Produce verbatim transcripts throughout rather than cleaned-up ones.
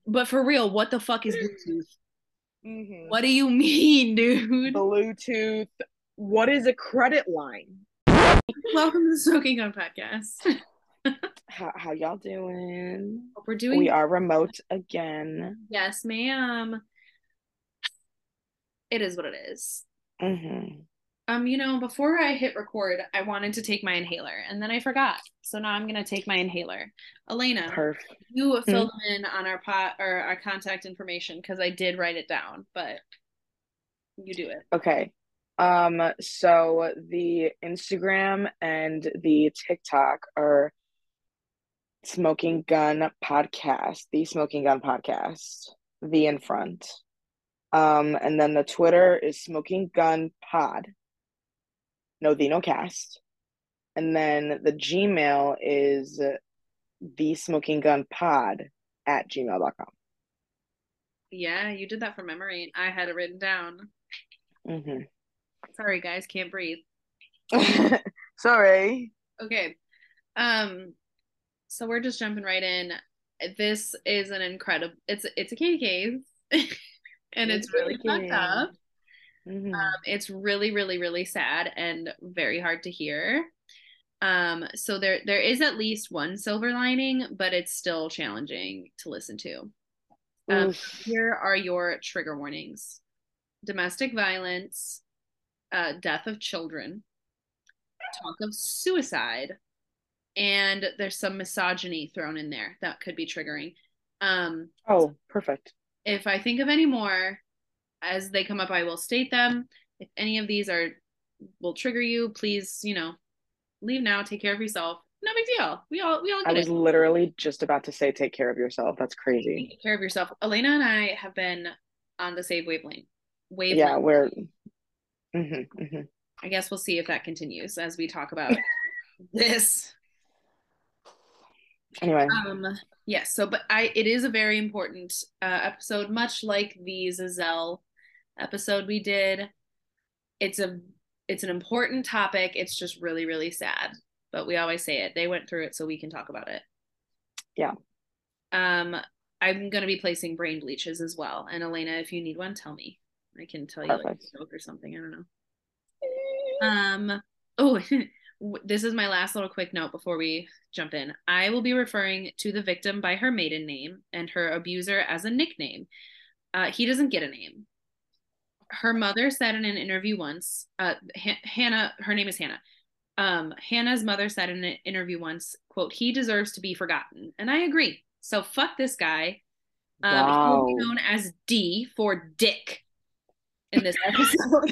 But for real, what the fuck is Bluetooth? Mm-hmm. What do you mean, dude? Bluetooth. What is a credit line? Welcome to the Smoking Gun Podcast. How, how y'all doing? Hope we're We doing are remote again. yes, ma'am. It is what it is. Mm-hmm. Um, you know, before I hit record, I wanted to take my inhaler and then I forgot. So now I'm gonna take my inhaler. Elena, Perf. you Hmm? filled in on our pot or our contact information because I did write it down, but you do it. Okay. Um, so the Instagram and the TikTok are Smoking Gun Podcast, the Smoking Gun Podcast, the in front. Um, and then the Twitter is Smoking Gun Pod. No, the no cast. And then the Gmail is the smoking gun pod at gmail dot com. Yeah, you did that from memory. I had it written down. Mm-hmm. Sorry, guys, can't breathe. Sorry. Okay. Um, so we're just jumping right in. This is an incredible it's it's a Katie case and It's it's really fucked okay. up. Mm-hmm. Um, it's really, really, really sad and very hard to hear. Um, so there there is at least one silver lining, but it's still challenging to listen to. Um, Oof. here are your trigger warnings: domestic violence, uh, death of children, talk of suicide, and there's some misogyny thrown in there that could be triggering. Um, Oh, perfect. if I think of any more as they come up, I will state them. If any of these are will trigger you, please, you know, leave now, take care of yourself. No big deal. We all we all I get it. was literally just about to say take care of yourself. That's crazy. Take care of yourself. Elena and I have been on the same wavelength. Yeah, Wavelength. we're hmm hmm I guess we'll see if that continues as we talk about this. Anyway. Um, yes, so but I it is a very important uh, episode, much like the Zazelle episode we did. It's a it's an important topic. It's just really, really sad. But we always say it. They went through it so we can talk about it. Yeah. Um, I'm gonna be placing brain bleaches as well. And Elena, if you need one, tell me. I can tell you like Perfect. a joke or something. I don't know. Um, oh, this is my last little quick note before we jump in. I will be referring to the victim by her maiden name and her abuser as a nickname. Uh, he doesn't get a name. Her mother said in an interview once, uh, H- Hannah, her name is Hannah. Um, Hannah's mother said in an interview once, quote, he deserves to be forgotten. And I agree. So fuck this guy. Um, he will be Wow. known as D for Dick in this episode.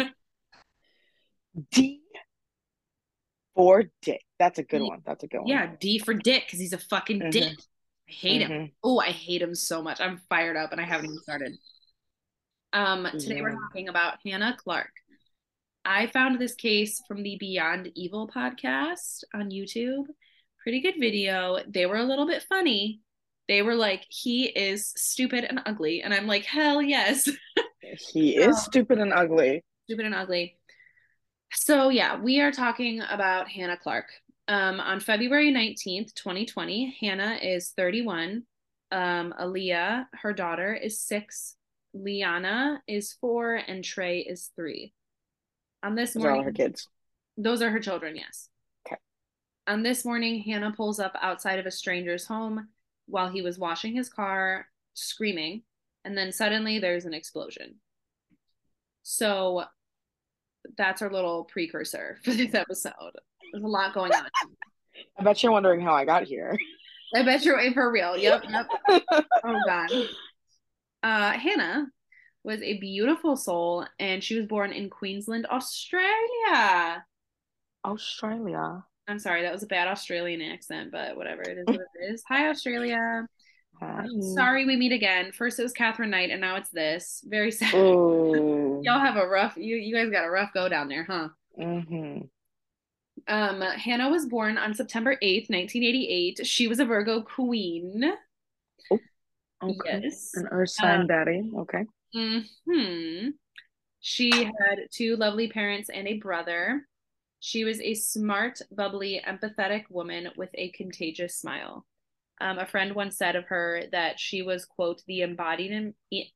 D for dick. That's a good D, one. That's a good one. yeah, D for Dick because he's a fucking dick. hmm I hate him. hmm Oh, I hate him so much. I'm fired up and I haven't even started. Um, today we're Yeah. talking about Hannah Clark. I found this case from the Beyond Evil podcast on YouTube. Pretty good video. They were a little bit funny. They were like, he is stupid and ugly. And I'm like, hell yes. He is So, stupid and ugly. stupid and ugly. So, yeah, we are talking about Hannah Clark. Um, on February nineteenth, twenty twenty, Hannah is thirty-one. Um, Aaliyah, her daughter, is six. Liana is four. And Trey is three. On this Those are all her morning, kids. those are her children, yes. Okay. On this morning, Hannah pulls up outside of a stranger's home while he was washing his car, screaming, and then suddenly there's an explosion. So that's our little precursor for this episode. There's a lot going on. I bet you're wondering how I got here. I bet you're waiting for real. Yep, yep. Oh God. Uh, Hannah was a beautiful soul, and she was born in Queensland, Australia. Australia. I'm sorry, that was a bad Australian accent, but whatever. It is what it is. Hi, Australia. Hi. Sorry we meet again. First it was Catherine Knight, and now it's this. Very sad. Ooh. Y'all have a rough. You you guys got a rough go down there, huh? hmm Um, Hannah was born on September eighth, nineteen eighty-eight. She was a Virgo queen. Oh, okay. Yes. An earth Uh, sign daddy. Okay. hmm She had two lovely parents and a brother. She was a smart, bubbly, empathetic woman with a contagious smile. Um, a friend once said of her that she was, quote, the embodiment,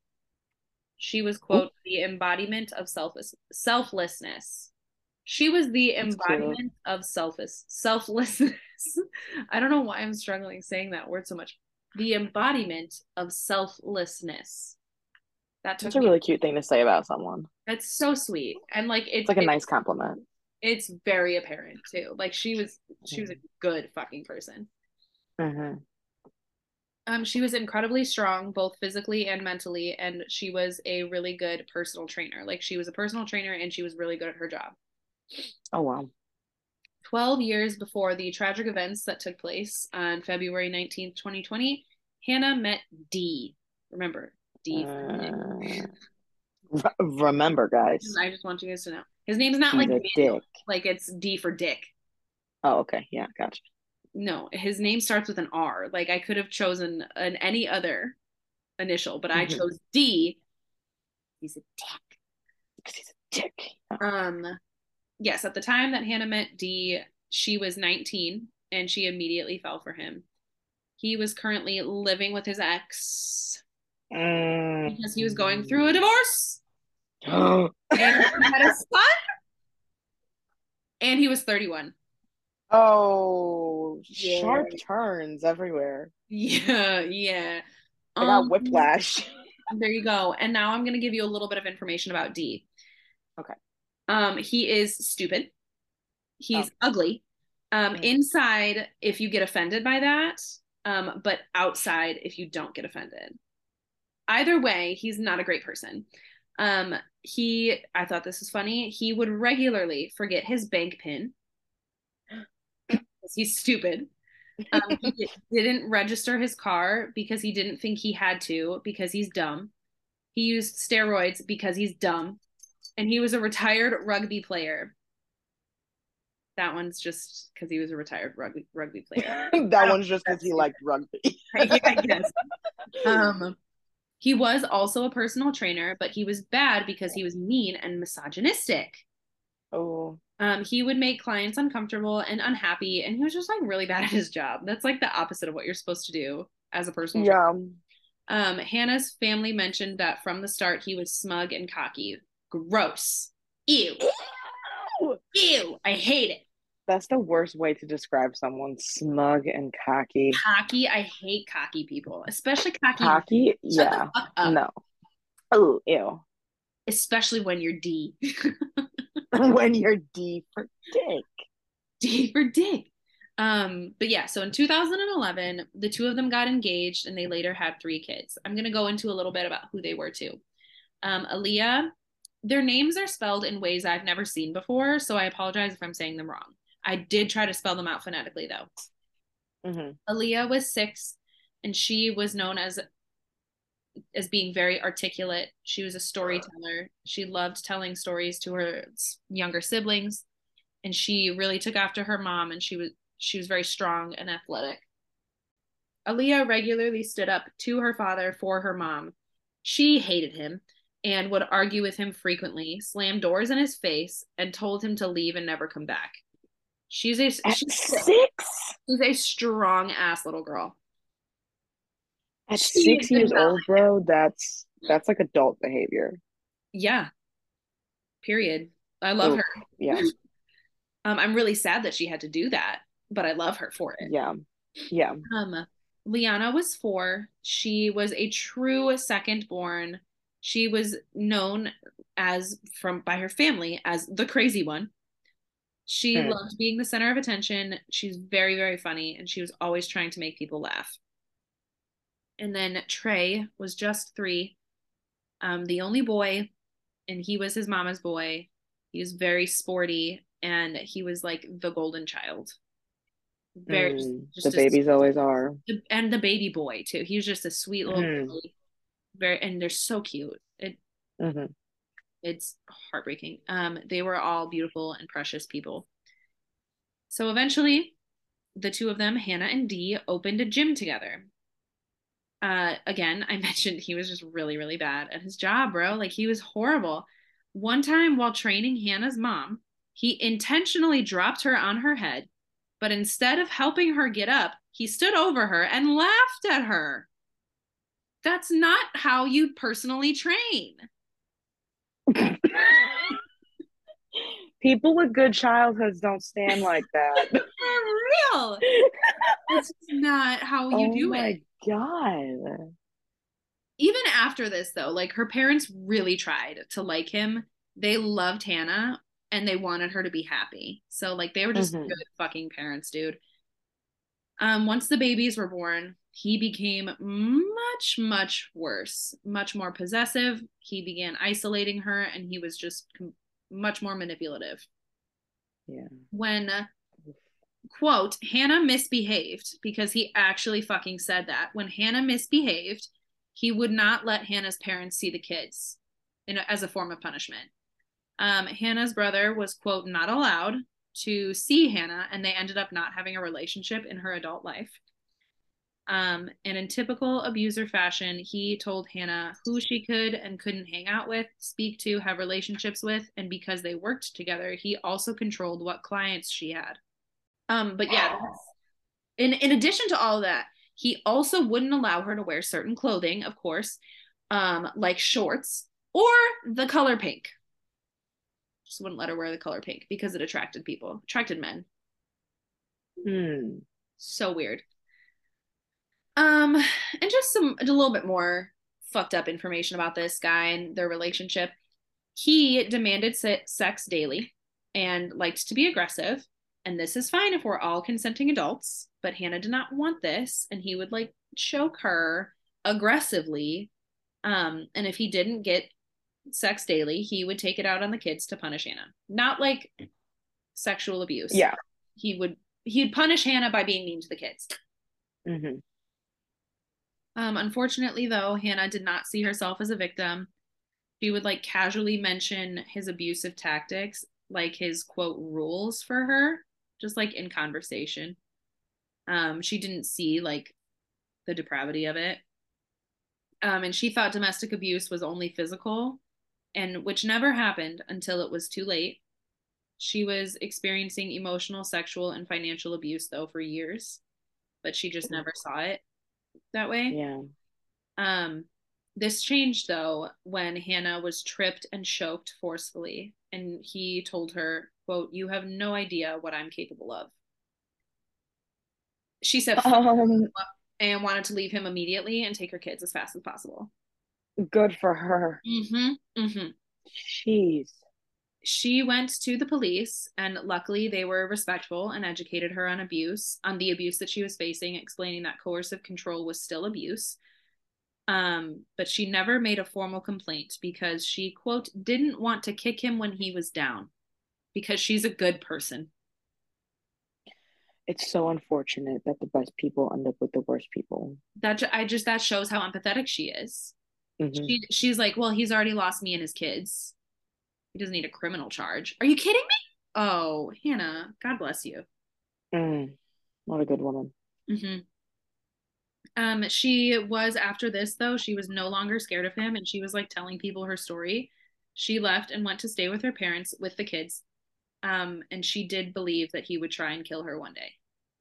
she was, Oop, quote, the embodiment of selfless, selflessness. She was the that's cute. embodiment of selfish, selflessness. I don't know why I'm struggling saying that word so much. The embodiment of selflessness. That That's took a me. really cute thing to say about someone. That's so sweet. And like It's it's like a it, nice compliment. it's very apparent too. Like she was she was a good fucking person. Mm-hmm. Um, she was incredibly strong, both physically and mentally, and she was a really good personal trainer. Like she was a personal trainer and she was really good at her job. Oh wow. twelve years before the tragic events that took place on February nineteenth, twenty twenty, Hannah met D. Remember, D for Dick. Uh, re- remember, guys, I just want you guys to know. His name's not like he's a Daniel, dick. like it's D for Dick. Oh, okay. Yeah, gotcha. No, his name starts with an R. Like I could have chosen an any other initial, but I Mm-hmm. chose D. He's a dick. Because he's a dick. Oh. Um, yes, at the time that Hannah met D, she was nineteen and she immediately fell for him. He was currently living with his ex Mm. because he was going through a divorce Oh, and he had a son and he was thirty-one. oh, Yeah. sharp turns everywhere. Yeah, yeah. I got Um, whiplash. there you go. And now I'm going to give you a little bit of information about D. Okay. Um, he is stupid. Oh. He's ugly. Um, Mm. inside, if you get offended by that, um, but outside, if you don't get offended. Either way, he's not a great person. Um, he, I thought this was funny. He would regularly forget his bank pin because he's stupid. Um, he didn't register his car because he didn't think he had to because he's dumb. He used steroids because he's dumb. And he was a retired rugby player. That one's just because he was a retired rugby rugby player. That one's just because he liked rugby. Yeah, I guess. Um, he was also a personal trainer, but he was bad because he was mean and misogynistic. Oh, Um, he would make clients uncomfortable and unhappy, and he was just like really bad at his job. That's like the opposite of what you're supposed to do as a personal trainer. yeah. Um, Hannah's family mentioned that from the start he was smug and cocky. Gross. Ew. Ew. Ew. I hate it. That's the worst way to describe someone, smug and cocky. Cocky. I hate cocky people, especially cocky. Cocky? Shut the Yeah. fuck up. No. Oh, ew. Especially when you're D. When you're D for dick. D for dick. Um, but yeah, so in two thousand eleven, the two of them got engaged and they later had three kids. I'm going to go into a little bit about who they were too. Um, Aaliyah, their names are spelled in ways I've never seen before, so I apologize if I'm saying them wrong. I did try to spell them out phonetically though. Mm-hmm. Aaliyah was six and she was known as as being very articulate. She was a storyteller. She loved telling stories to her younger siblings, and she really took after her mom. And she was she was very strong and athletic. Aaliyah regularly stood up to her father for her mom. She hated him and would argue with him frequently, slam doors in his face, and told him to leave and never come back. She's a At she's, six? she's a strong ass little girl. At She six did years not old, bro, that's that's like adult behavior. Yeah, period. I love Oof, her. yeah, Um, I'm really sad that she had to do that, but I love her for it. yeah, yeah. Um, Liana was four. She was a true second born. She was known as from by her family as the crazy one. She Mm. loved being the center of attention. She's very, very funny, and she was always trying to make people laugh. And then Trey was just three, um, the only boy, and he was his mama's boy. He was very sporty, and he was like the golden child. Very just, Mm. The just a babies always are. and the baby boy too. He was just a sweet little Mm. boy. Very and they're so cute. It Mm-hmm. it's heartbreaking. Um, they were all beautiful and precious people. So eventually, the two of them, Hannah and Dee, opened a gym together. Uh, again, I mentioned he was just really, really bad at his job, bro. Like he was horrible. One time while training Hannah's mom, he intentionally dropped her on her head, but instead of helping her get up, He stood over her and laughed at her. That's not how you personally train. People with good childhoods don't stand like that. For real. That's not how you Oh do it. my God. Even after this, though, like her parents really tried to like him. They loved Hannah and they wanted her to be happy. So, like, they were just Mm-hmm. good fucking parents, dude. Um, once the babies were born, he became much, much worse, much more possessive. He began isolating her and he was just com- much more manipulative. Yeah. When, uh, quote, Hannah misbehaved, because he actually fucking said that. When Hannah misbehaved, he would not let Hannah's parents see the kids in a, as a form of punishment. Um, Hannah's brother was, quote, not allowed to see Hannah, and they ended up not having a relationship in her adult life. Um, and in typical abuser fashion, he told Hannah who she could and couldn't hang out with, speak to, have relationships with, and because they worked together, he also controlled what clients she had. Um, but yeah, that's, in in addition to all of that, he also wouldn't allow her to wear certain clothing, of course, um, like shorts or the color pink. Just wouldn't let her wear the color pink because it attracted people, attracted men. Hmm. So weird. Um, and just some a little bit more fucked up information about this guy and their relationship. He demanded se- sex daily and liked to be aggressive. And this is fine if we're all consenting adults, but Hannah did not want this, and he would like choke her aggressively. Um, and if he didn't get sex daily, he would take it out on the kids to punish Hannah. Not like sexual abuse. Yeah. He would he'd punish Hannah by being mean to the kids. Mm-hmm. Um, unfortunately, though, Hannah did not see herself as a victim. She would like casually mention his abusive tactics, like his quote rules for her, just like in conversation. Um, she didn't see like the depravity of it. Um, and she thought domestic abuse was only physical, and which never happened until it was too late. She was experiencing emotional, sexual, and financial abuse though for years, but she just never saw it that way. Yeah. Um, this changed though when Hannah was tripped and choked forcefully, and he told her, "quote You have no idea what I'm capable of." She said, "Fuck," Um, and wanted to leave him immediately and take her kids as fast as possible. good for her. Mm-hmm. Mm-hmm. Jeez. She went to the police, and luckily they were respectful and educated her on abuse, on the abuse that she was facing, explaining that coercive control was still abuse. Um, but she never made a formal complaint because she, quote, didn't want to kick him when he was down because she's a good person. It's so unfortunate that the best people end up with the worst people. That I just that shows how empathetic she is. Mm-hmm. She she's like, well, he's already lost me and his kids. He doesn't need a criminal charge. Are you kidding me? Oh, Hannah, God bless you. Mm, what a good woman. Mm-hmm. Um, she was after this though, she was no longer scared of him, and she was like telling people her story. She left and went to stay with her parents with the kids. Um, and she did believe that he would try and kill her one day.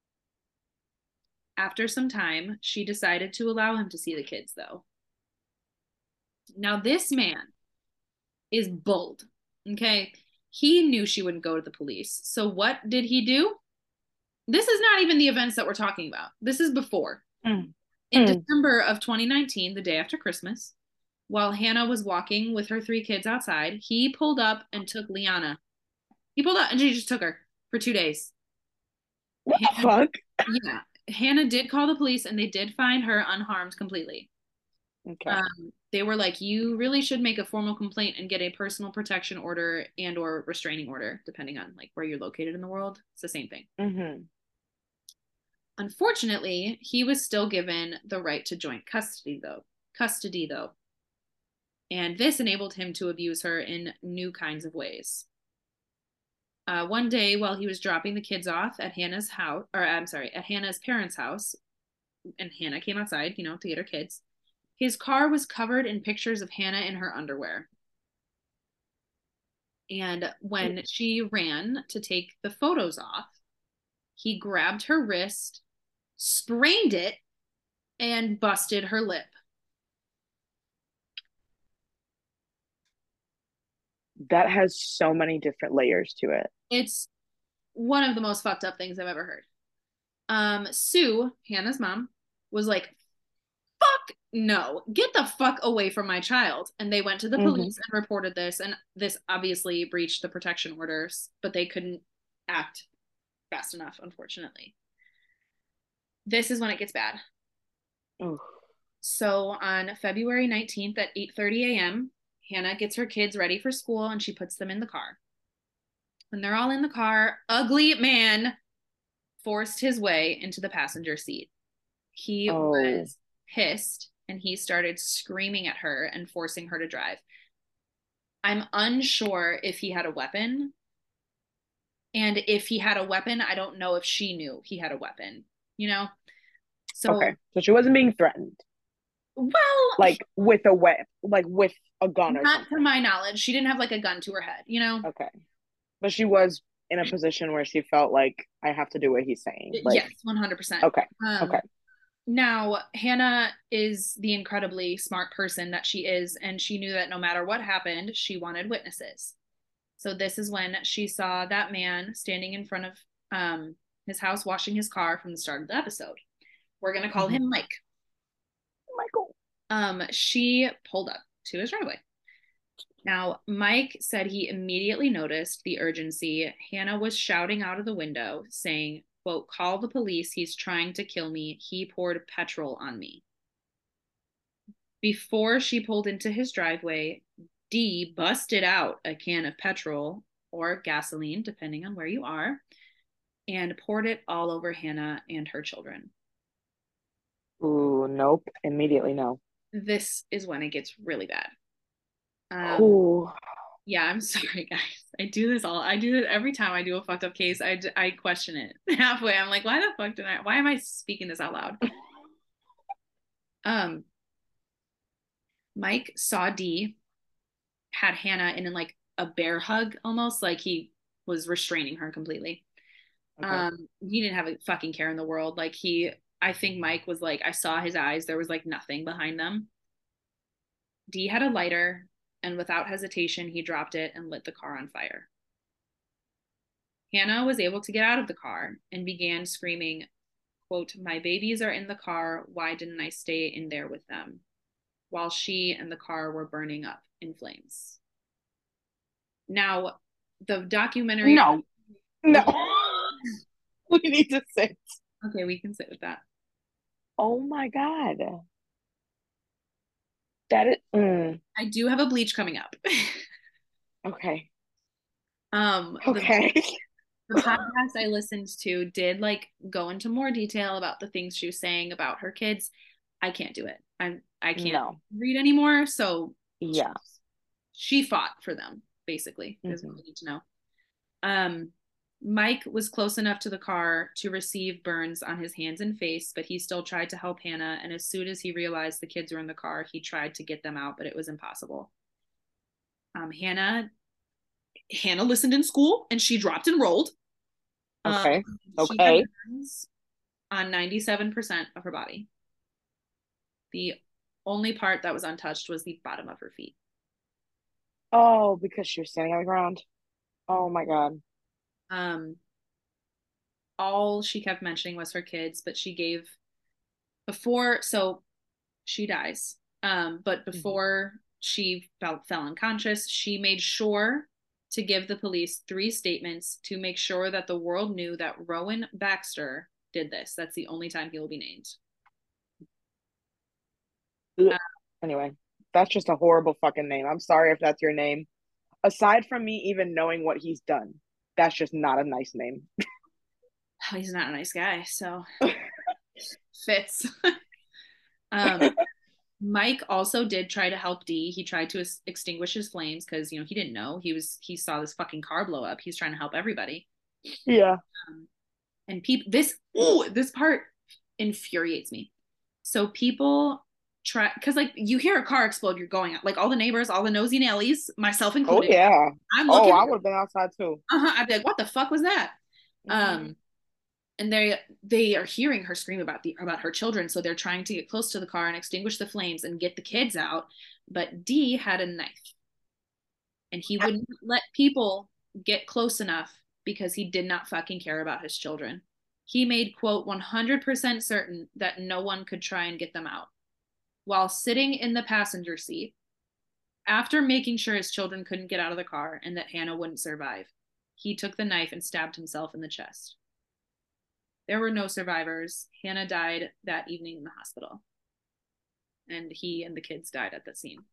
After some time, she decided to allow him to see the kids, though. Now, this man is bold. Okay. He knew she wouldn't go to the police. So, what did he do? This is not even the events that we're talking about. This is before. Mm. In Mm. December of twenty nineteen, the day after Christmas, while Hannah was walking with her three kids outside, he pulled up and took Liana. He pulled up and she just took her for two days. What the Hannah, fuck? yeah, Hannah did call the police and they did find her unharmed completely. Okay. Um, they were like, you really should make a formal complaint and get a personal protection order and or restraining order, depending on like where you're located in the world. It's the same thing. Mm-hmm. Unfortunately, he was still given the right to joint custody though. Custody though. And this enabled him to abuse her in new kinds of ways. Uh, one day, while he was dropping the kids off at Hannah's house, or I'm sorry, at Hannah's parents' house, and Hannah came outside, you know, to get her kids, his car was covered in pictures of Hannah in her underwear. And when she ran to take the photos off, he grabbed her wrist, sprained it, and busted her lip. That has so many different layers to it. It's one of the most fucked up things I've ever heard. Um, Sue, Hannah's mom, was like, fuck no, get the fuck away from my child. And they went to the Mm-hmm. police and reported this. And this obviously breached the protection orders, but they couldn't act fast enough, unfortunately. This is when it gets bad. Oh. So on February nineteenth at eight thirty a.m., Hannah gets her kids ready for school and she puts them in the car. When they're all in the car, ugly man forced his way into the passenger seat. He Oh. was pissed and he started screaming at her and forcing her to drive. I'm unsure if he had a weapon. And if he had a weapon, I don't know if she knew he had a weapon, you know? So, Okay. So she wasn't being threatened. well, Like with a whip, like with a gun or not to something. my knowledge. She didn't have like a gun to her head, you know? Okay. But she was in a position where she felt like I have to do what he's saying. Like, Yes, one hundred percent. okay. Um, Okay. Now, Hannah is the incredibly smart person that she is, and she knew that no matter what happened, she wanted witnesses. So this is when she saw that man standing in front of um, his house washing his car from the start of the episode. We're going to call Mm-hmm. him Mike. Michael. Um, she pulled up to his driveway. Now, Mike said he immediately noticed the urgency. Hannah was shouting out of the window, saying, quote, call the police. He's trying to kill me. He poured petrol on me. Before she pulled into his driveway, Dee busted out a can of petrol or gasoline, depending on where you are, and poured it all over Hannah and her children. Ooh, nope. Immediately no. This is when it gets really bad. Um, Ooh. yeah, I'm sorry, guys. I do this all. I do it every time I do a fucked up case. I, I question it halfway. I'm like, why the fuck did I? Why am I speaking this out loud? Um, Mike saw Dee had Hannah in like a bear hug almost, like he was restraining her completely. Okay. Um, he didn't have a fucking care in the world. Like he, I think Mike was like, I saw his eyes. There was like nothing behind them. Dee had a lighter, and without hesitation, he dropped it and lit the car on fire. Hannah was able to get out of the car and began screaming, quote, my babies are in the car. Why didn't I stay in there with them? While she and the car were burning up in flames. Now, the documentary. No. No. We need to sit. Okay, we can sit with that. Oh my God. That is. Mm. I do have a bleach coming up. Okay. um, the, Okay. the podcast I listened to did like go into more detail about the things she was saying about her kids. I can't do it. I'm I can't No. read anymore. So Yeah. she fought for them, basically, is Mm-hmm. what we need to know. Um, Mike was close enough to the car to receive burns on his hands and face, but he still tried to help Hannah. And as soon as he realized the kids were in the car, he tried to get them out, but it was impossible. Um, Hannah, Hannah listened in school and she dropped and rolled. Um, Okay. she had Okay. burns on ninety-seven percent of her body. The only part that was untouched was the bottom of her feet. Oh, because she was standing on the ground. Oh my God. Um, all she kept mentioning was her kids, but she gave before, so she dies. Um, but Mm-hmm. before she fell, fell unconscious, she made sure to give the police three statements to make sure that the world knew that Rowan Baxter did this. That's the only time he will be named. Uh, Anyway, that's just a horrible fucking name. I'm sorry if that's your name. Aside from me even knowing what he's done, that's just not a nice name. he's not a nice guy, so fits. um, Mike also did try to help Dee. He tried to extinguish his flames because you know he didn't know he was he saw this fucking car blow up. He's trying to help everybody. Yeah. Um, and people, this ooh, this part infuriates me. So people try because like you hear a car explode, you're going out like all the neighbors, all the nosy Nellies, myself Oh included. yeah. I'm Oh, looking. I would have been outside too. Uh-huh, I'd be like, what the fuck was that? Mm-hmm. Um, and they they are hearing her scream about the about her children, so they're trying to get close to the car and extinguish the flames and get the kids out. But D had a knife, and he wouldn't let people get close enough because he did not fucking care about his children. He made, quote, one hundred percent certain that no one could try and get them out. While sitting in the passenger seat, after making sure his children couldn't get out of the car and that Hannah wouldn't survive, he took the knife and stabbed himself in the chest. There were no survivors. Hannah died that evening in the hospital. And he and the kids died at the scene.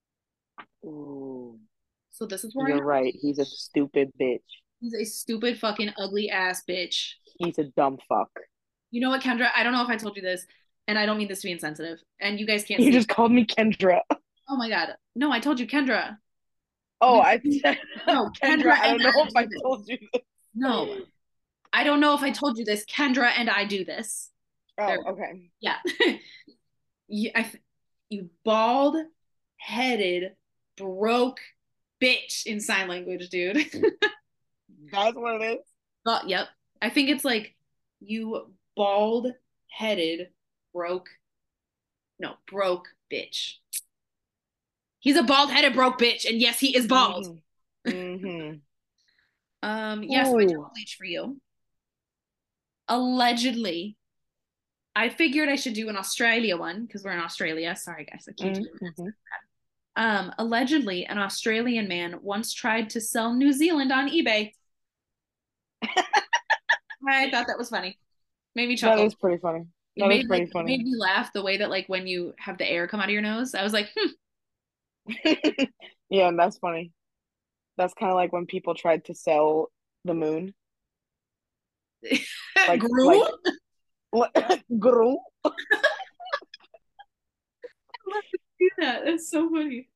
Ooh. So this is where I You're know right. He's a stupid bitch. he's a stupid, fucking, ugly ass bitch. He's a dumb fuck. You know what, Kendra? I don't know if I told you this, and I don't mean this to be insensitive, and you guys can't You see. just called me Kendra. Oh my God. No, I told you, Kendra. Oh, We, I said no, Kendra. Kendra I and don't know I if do I this. told you this. No, I don't know if I told you this. Kendra and I do this. There, Oh, okay. yeah. you, I, you bald headed, broke bitch in sign language, dude. That's what it is. But, yep. I think it's like you bald headed, broke, no, broke bitch. He's a bald headed, broke bitch. And yes, he is bald. Mm-hmm. Mm-hmm. Um, yes, yeah, so I did Ooh. a bleach for you. Allegedly, I figured I should do an Australia one because we're in Australia. Sorry, guys, I keep doing Mm-hmm. that. Um, allegedly, an Australian man once tried to sell New Zealand on eBay. I thought that was funny. Made me That chuckle. is pretty funny. It That is made like pretty it made funny. me laugh the way that like when you have the air come out of your nose. I was like, hmm. Yeah, and that's funny. That's kind of like when people tried to sell the moon. Like, Grew. like, Guru. I love to see that. That's so funny.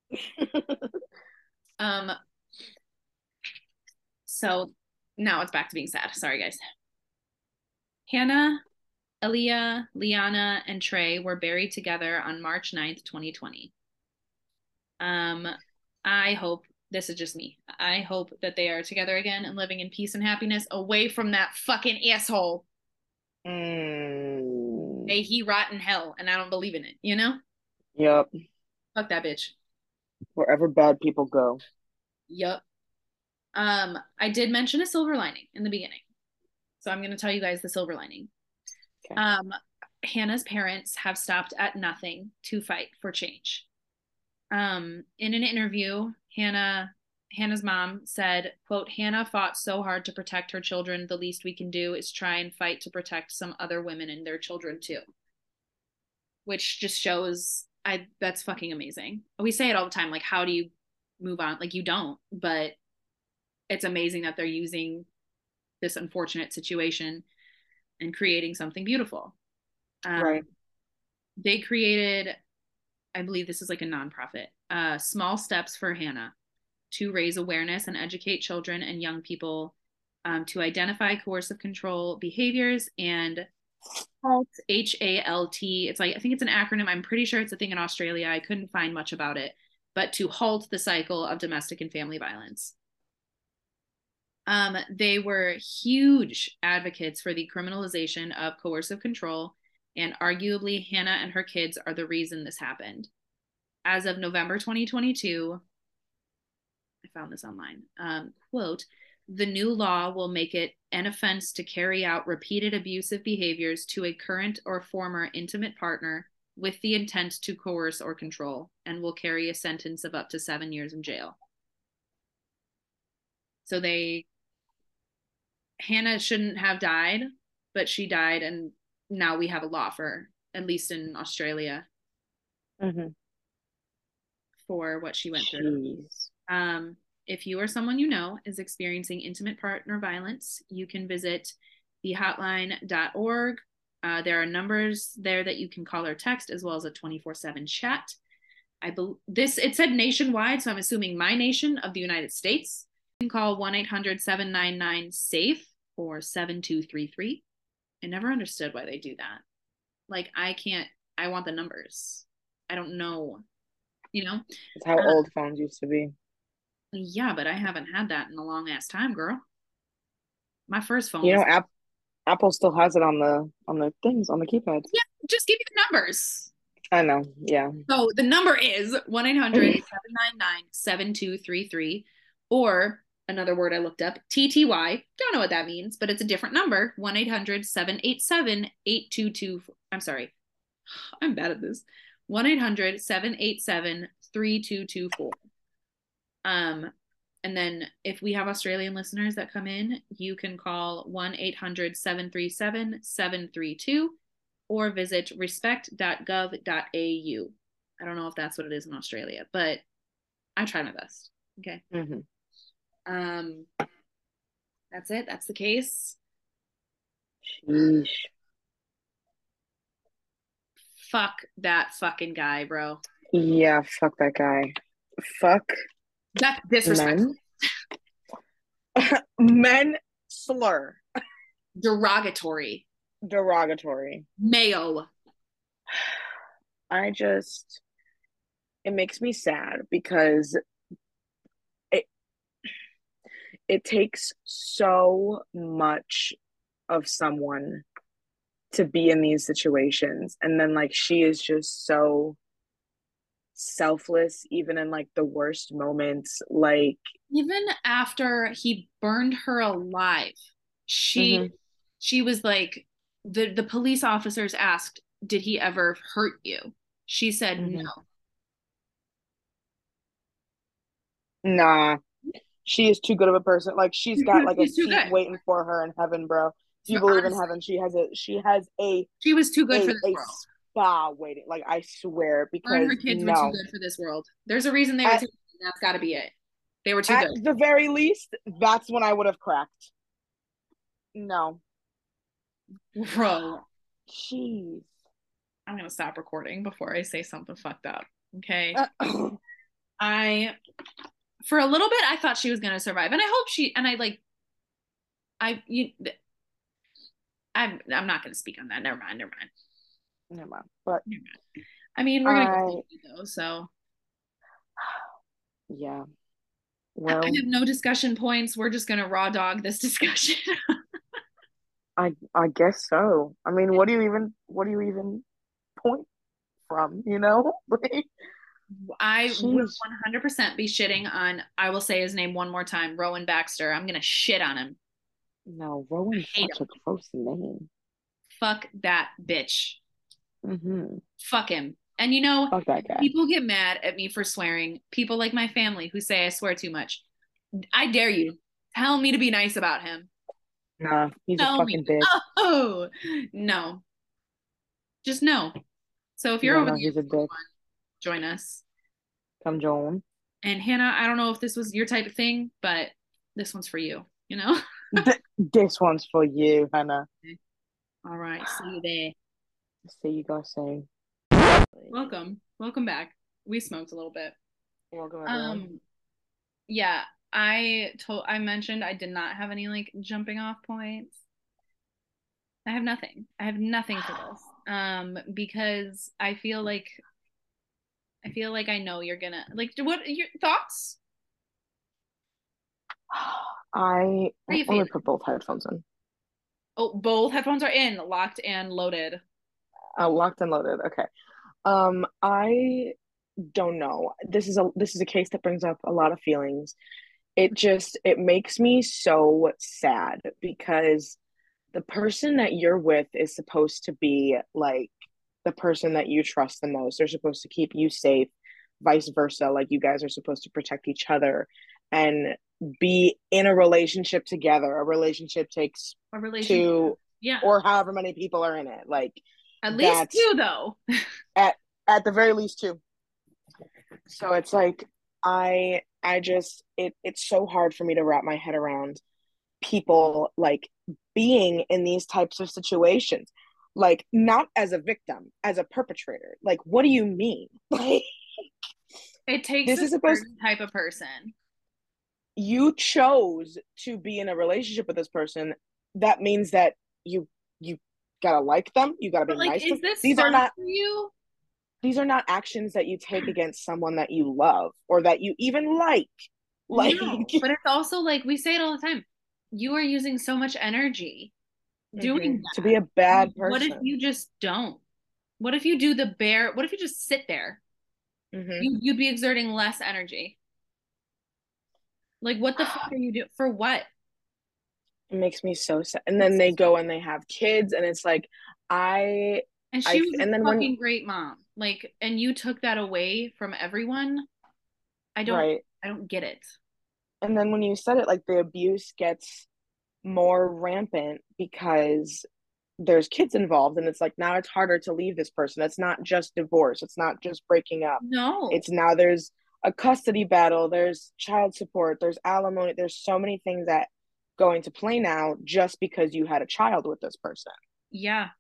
Um, so now it's back to being sad. Sorry, guys. Hannah, Aaliyah, Liana, and Trey were buried together on March ninth, twenty twenty. Um, I hope this is just me. I hope that they are together again and living in peace and happiness away from that fucking asshole. Mm. May he rot in hell, and I don't believe in it, you know? Yep. Fuck that bitch. Wherever bad people go. Yup. Um, I did mention a silver lining in the beginning. So I'm going to tell you guys the silver lining. Okay. Um, Hannah's parents have stopped at nothing to fight for change. Um, in an interview, Hannah Hannah's mom said, quote, Hannah fought so hard to protect her children. The least we can do is try and fight to protect some other women and their children too. Which just shows I that's fucking amazing. We say it all the time, like, how do you move on? Like, you don't, but it's amazing that they're using this unfortunate situation and creating something beautiful. Um, Right. they created, I believe this is like a nonprofit, uh, Small Steps for Hannah, to raise awareness and educate children and young people um, to identify coercive control behaviors and HALT, H A L T. It's like, I think it's an acronym. I'm pretty sure it's a thing in Australia. I couldn't find much about it, but to halt the cycle of domestic and family violence. Um, they were huge advocates for the criminalization of coercive control, and arguably, Hannah and her kids are the reason this happened. As of November twenty twenty-two, I found this online, um, quote, the new law will make it an offense to carry out repeated abusive behaviors to a current or former intimate partner with the intent to coerce or control, and will carry a sentence of up to seven years in jail. So they, Hannah shouldn't have died, but she died, and now we have a law for, at least in Australia, Mm-hmm. for what she went through. Jeez. Um, if you or someone you know is experiencing intimate partner violence, you can visit the hotline dot org. Uh, there are numbers there that you can call or text, as well as a twenty-four seven chat. I be- this it said nationwide, so I'm assuming my nation of the United States. You can call one eight hundred seven nine nine SAFE or seven two three three. I never understood why they do that. Like, I can't, I want the numbers. I don't know, you know? It's how Uh, old phones used to be. yeah, but I haven't had that in a long ass time, girl. My first phone You was know, App Apple still has it on the on the things on the keypads. Yeah, just give me the numbers. I know. Yeah. So the number is one eight hundred, seven nine nine, seven two three three, or another word I looked up, T T Y. Don't know what that means, but it's a different number, one eight hundred, seven eight seven, eight two two. I'm sorry. I'm bad at this. one eight hundred, seven eight seven, three two two four. Um, and then if we have Australian listeners that come in, you can call one eight hundred, seven three seven, seven three two or visit respect dot gov dot a u. I don't know if that's what it is in Australia, but I try my best. Okay. Mm-hmm. Um, that's it. That's the case. Sheesh. Fuck that fucking guy, bro. Yeah, fuck that guy. Fuck That's disrespectful. Men. Men slur. Derogatory. Derogatory. Mayo. I just, it makes me sad because it it takes so much of someone to be in these situations, and then like she is just so selfless even in like the worst moments. Like Even after he burned her alive, she mhm. she was like, the the police officers asked, did he ever hurt you? She said Mhm. no. Nah, she is too good of a person. Like she's got like a She's too seat good. waiting for her in heaven, bro. If you believe in Honestly, heaven, she has a she has a she was too good for a this a world. spa waiting. Like I swear, Her and her because kids were too no, good for this world. There's a reason they were at taken. That's got to be it. They were too at good. the very least, that's when I would have cracked. No, Bro, jeez. I'm gonna stop recording before I say something fucked up. Okay. Uh, I, for a little bit, I thought she was gonna survive, and I hope she. And I like, I you, I'm I'm not gonna speak on that. Never mind. Never mind. Never mind. But Never mind. I mean, we're gonna go I, see it though, so yeah. I Well, have no discussion points. We're just gonna raw dog this discussion. I I guess so. I mean, what do you even what do you even point from? You know, like, I will jeez. one hundred percent be shitting on. I will say his name one more time, Rowan Baxter. I'm gonna shit on him. No, I Rowan's hate such him. a gross name. Fuck that bitch. Mm-hmm. Fuck him. And you know, Fuck that guy. people get mad at me for swearing. People like my family who say I swear too much. I dare you. Tell me to be nice about him. Nah, he's a Tell me. fucking bitch. Oh, no. Just no. So if you're Yeah, over no, the age he's a of dick. twenty-one, join us. Come join. And Hannah, I don't know if this was your type of thing, but this one's for you, you know? Th- this one's for you, Hannah. All right. See you there. See you guys soon. Welcome. Welcome back. We smoked a little bit. Welcome, everyone. Um, yeah, I told I mentioned I did not have any like jumping off points. I have nothing. I have nothing for this. Um, because I feel like I feel like I know you're gonna like what your thoughts? I How are you let me feeling? put both headphones in. Oh, both headphones are in, locked and loaded. Uh, locked and loaded. Okay. Um, I don't know. This is a this is a case that brings up a lot of feelings. It just it makes me so sad because the person that you're with is supposed to be like the person that you trust the most. They're supposed to keep you safe, vice versa. Like you guys are supposed to protect each other and be in a relationship together. A relationship takes A relationship. two Yeah. or however many people are in it. Like At least that's two though. at at the very least two. So it's like I I just it it's so hard for me to wrap my head around people like being in these types of situations. Like not as a victim, as a perpetrator. Like what do you mean? Like It takes this a is supposed certain type of person. you chose to be in a relationship with this person. That means that you you gotta like them, you gotta be But like, nice to is them. this These are fun not for you? these are not actions that you take against someone that you love or that you even like. Like No, but it's also like we say it all the time. You are using so much energy Mm-hmm. doing To that. be a Like, bad what if person. you just don't? What if you do the bare, what if you just sit there? Mm-hmm. You you'd be exerting less energy. Like what the fuck are you doing? For what? It makes me so sad. And then It's they so go and they have kids, and it's like, I, And I, she was a and then when, fucking great mom. Like, and you took that away from everyone. I don't, right. I don't get it. And then when you said it, like the abuse gets more rampant because there's kids involved, and it's like now it's harder to leave this person. It's not just divorce, it's not just breaking up. No. It's now there's a custody battle, there's child support, there's alimony, there's so many things that go into play now just because you had a child with this person. Yeah.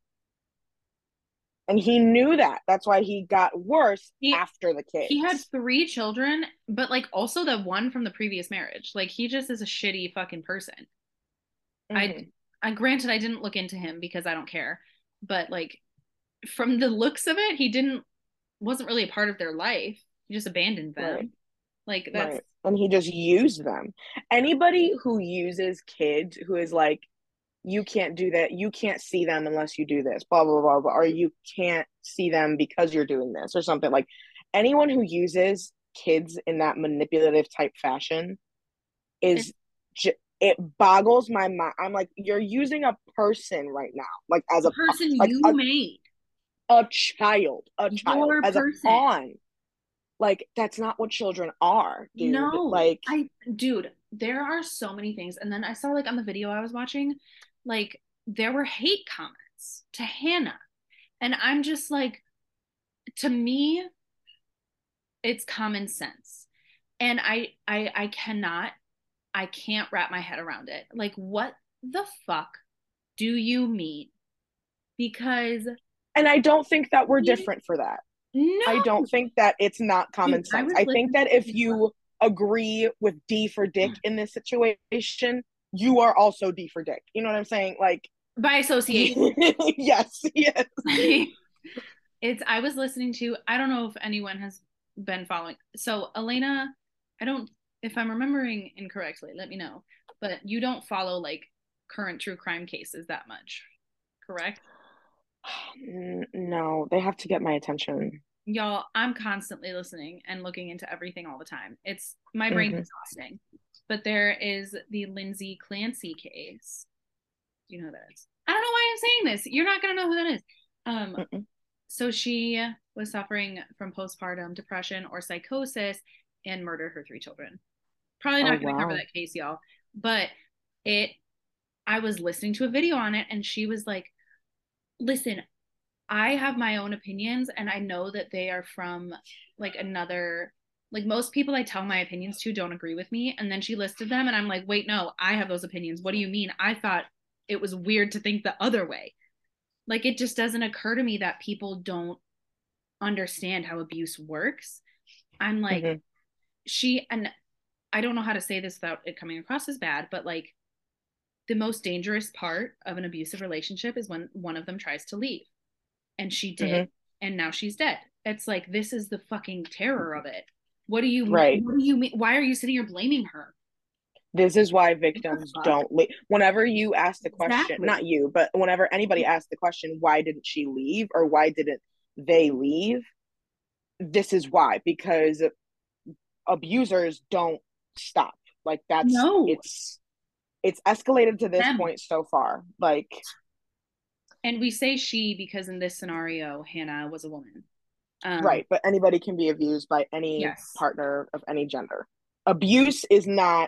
And he knew that. That's why he got worse He after the he had kids. three children, but like also the one from the previous marriage. Like he just is a shitty fucking person. I Mm-hmm. I granted I didn't look into him because I don't care, but like from the looks of it, he didn't wasn't really a part of their life. He just abandoned Right, them. Like that's right. And he just used them. Anybody who uses kids who is like, you can't do that. You can't see them unless you do this, blah, blah, blah, blah, or you can't see them because you're doing this or something. Like anyone who uses kids in that manipulative type fashion it, is, j- it boggles my mind. I'm like, you're using a person right now, like as the a, person like you a, made, a child, a child, your as a person. pawn. Like that's not what children are, dude. No, Like, I, dude, there are so many things. And then I saw like on the video I was watching, like there were hate comments to Hannah. And I'm just like, to me, it's common sense. And I, I, I cannot, I can't wrap my head around it. Like, what the fuck do you mean? Because and I don't think that we're different for that. I don't no, think that it's not dude, common I sense. was I think listening that to if you agree with D for Dick in this situation, you are also D for Dick. You know what I'm saying? Like, by association. yes, yes. It's I was listening to, I don't know if anyone has been following. So Elena, I don't, if I'm remembering incorrectly, let me know. But you don't follow like current true crime cases that much, correct? No, they have to get my attention. Y'all, I'm constantly listening and looking into everything all the time. It's my brain's Mm-hmm. exhausting. But there is the Lindsay Clancy case. Do you know who that is? I don't know why I'm saying this. You're not gonna know who that is. Um, Mm-mm. so she was suffering from postpartum depression or psychosis and murdered her three children. Probably Oh not going to cover wow. that case, y'all. But it, I was listening to a video on it and she was like, listen, I have my own opinions and I know that they are from like another, like most people I tell my opinions to don't agree with me. And then she listed them and I'm like, wait, no, I have those opinions. What do you mean? I thought it was weird to think the other way. Like it just doesn't occur to me that people don't understand how abuse works. I'm like, Mm-hmm. she, and I don't know how to say this without it coming across as bad, but like the most dangerous part of an abusive relationship is when one of them tries to leave. And she did, Mm-hmm. and now she's dead. It's like, this is the fucking terror of it. What do you mean? Right. What do you mean? Why are you sitting here blaming her? This is why What the victims fuck? don't leave. Whenever you ask the question, not Exactly. you, but whenever anybody asks the question, why didn't she leave or why didn't they leave? This is why, because abusers don't stop. Like that's No, it's it's escalated to this them. point so far. Like And we say she because in this scenario, Hannah was a woman. Um, right, but anybody can be abused by any yes, partner of any gender. Abuse is not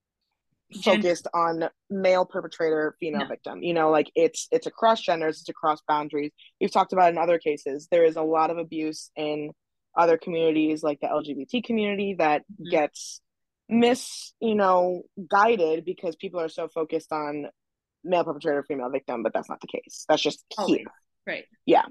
gender. focused on male perpetrator, No. female victim. You know, like it's it's across genders, it's across boundaries. We've talked about in other cases. There is a lot of abuse in other communities, like the L G B T community, that Mhm. gets mis, you know, guided because people are so focused on male perpetrator, female victim, but that's not the case. That's just here. Always. Right. Yeah.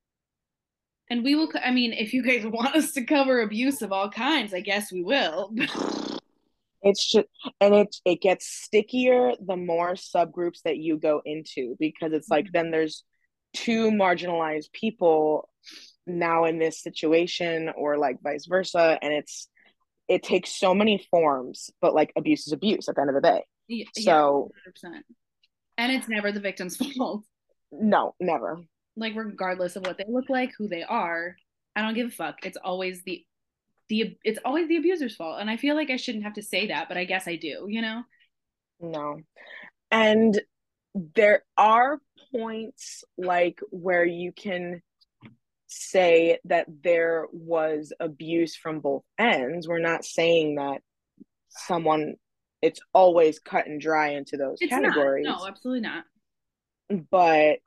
And we will, I mean, if you guys want us to cover abuse of all kinds, I guess we will. It's just, and it it gets stickier the more subgroups that you go into because it's like then there's two marginalized people now in this situation or like vice versa, and it's it takes so many forms, but like abuse is abuse at the end of the day. Yeah, So one hundred percent. And it's never the victim's fault. No, never. Like regardless of what they look like, who they are, I don't give a fuck. It's always the the it's always the abuser's fault. And I feel like I shouldn't have to say that, but I guess I do, you know? No. And there are points like where you can say that there was abuse from both ends. We're not saying that someone, it's always cut and dry into those It's not. No, categories, absolutely not. but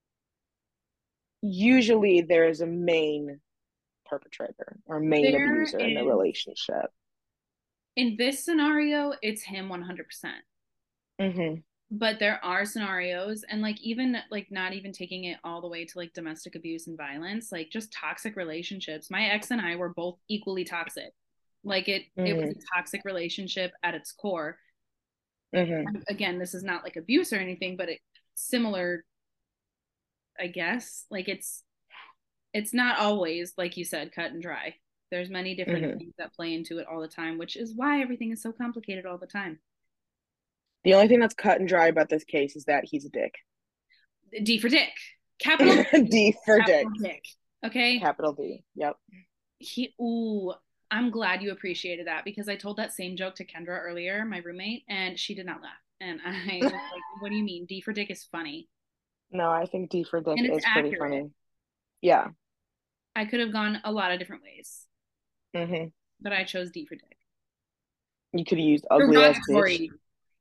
usually there is a main perpetrator or main There abuser in the is relationship. in this scenario, it's him one hundred percent. Mm-hmm. But there are scenarios and like even like not even taking it all the way to like domestic abuse and violence, like just toxic relationships. My ex and I were both equally toxic. Like it it was Mm-hmm. a toxic relationship at its core. Mm-hmm. Again, this is not like abuse or anything, but it similar, I guess. Like it's it's not always like you said cut and dry. There's many different Mm-hmm. things that play into it all the time, which is why everything is so complicated all the time. The only thing that's cut and dry about this case is that he's a dick. D for dick. Capital D, D for dick. capital dick. Okay. Capital D. Yep. He ooh, I'm glad you appreciated that because I told that same joke to Kendra earlier, my roommate, and she did not laugh. And I was like, what do you mean? D for dick is funny. No, I think D for dick And it's is pretty accurate. funny. Yeah. I could have gone a lot of different ways, Mm-hmm. but I chose D for dick. You could have used ugly ass bitch. Derogatory.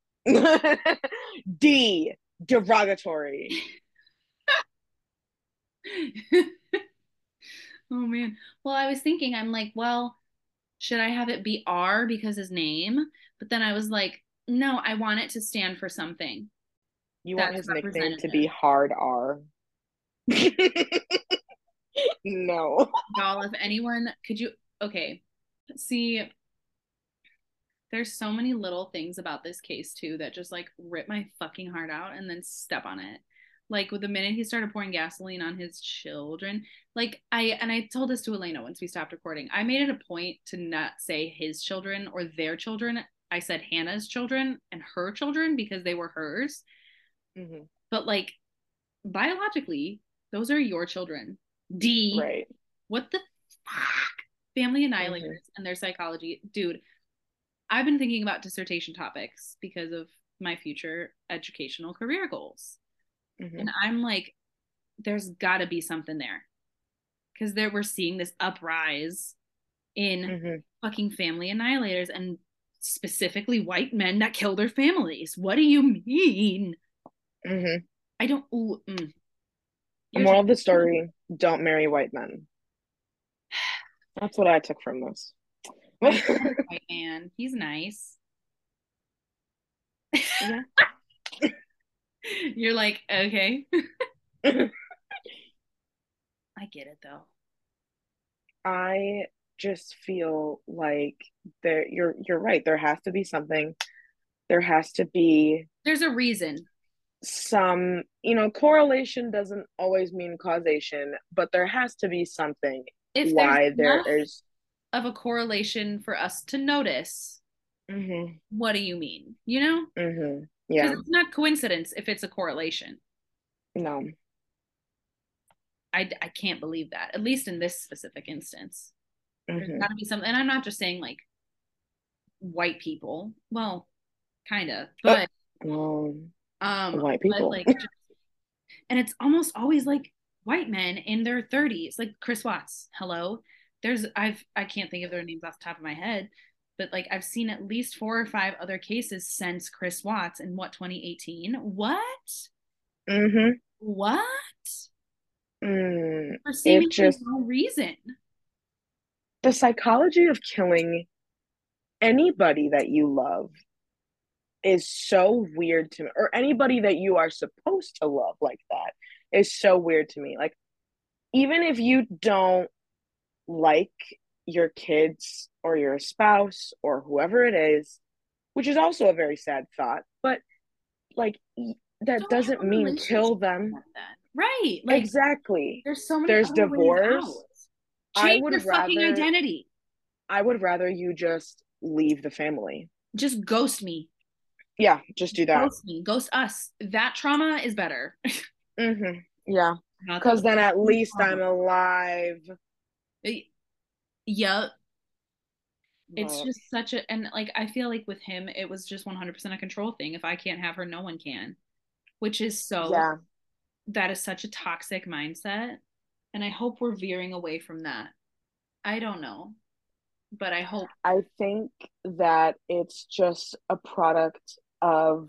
D, derogatory. Oh man. Well, I was thinking, I'm like, well, should I have it be R because his name? But then I was like, no, I want it to stand for something You want that's his nickname to be representative. Hard R. No. Y'all, if anyone could you okay. See, there's so many little things about this case too that just like rip my fucking heart out and then step on it. Like with the minute he started pouring gasoline on his children, like I and I told this to Elena once we stopped recording. I made it a point to not say his children or their children. I said Hannah's children and her children because they were hers. Mm-hmm. But like biologically, those are your children. D, Right. what the fuck? Family Mm-hmm. annihilators and their psychology. Dude, I've been thinking about dissertation topics because of my future educational career goals. Mm-hmm. And I'm like, there's got to be something there. Because there we're seeing this uprise in Mm-hmm. fucking family annihilators and specifically white men that kill their families. What do you mean? Mm-hmm. I don't. Ooh, mm. The Your moral of turn. the story, don't marry white men. That's what I took from this. I know a white man. He's nice. Yeah. You're like, okay. I get it though. I just feel like there you're you're right. There has to be something. There has to be There's a reason. some, you know, correlation doesn't always mean causation, but there has to be something If there's why there enough is. of a correlation for us to notice, Mm-hmm. what do you mean? You know? Mm-hmm. Because Yeah. it's not coincidence if it's a correlation. No. I, I can't believe that, at least in this specific instance. There's Mm-hmm. got to be something. And I'm not just saying like white people. Well, kind of, Oh, but well, um, white but people. like, just, and it's almost always like white men in their thirties, like Chris Watts. Hello, there's I've I can't think of their names off the top of my head, but like I've seen at least four or five other cases since Chris Watts in what twenty eighteen. What? Mm-hmm. What? Mm. For It seemingly just, no reason. the psychology of killing anybody that you love is so weird to me, or anybody that you are supposed to love like that is so weird to me. Like, even if you don't like your kids or your spouse or whoever it is, which is also a very sad thought, but like, that Don't have doesn't a mean relationship kill with them. them then. Right. Like Exactly. there's so many There's other ways out. divorce. I Change your would fucking rather, identity. I would rather you just leave the family. Just ghost me. Yeah, just do that. Ghost me, ghost us. That trauma is better. Mm-hmm. Yeah. Not Because the then at least I'm trauma. alive. Yep. It's But just such a, and like, I feel like with him, it was just one hundred percent a control thing. If I can't have her, no one can, which is so, yeah, that is such a toxic mindset. And I hope we're veering away from that. I don't know, but I hope. I think that it's just a product of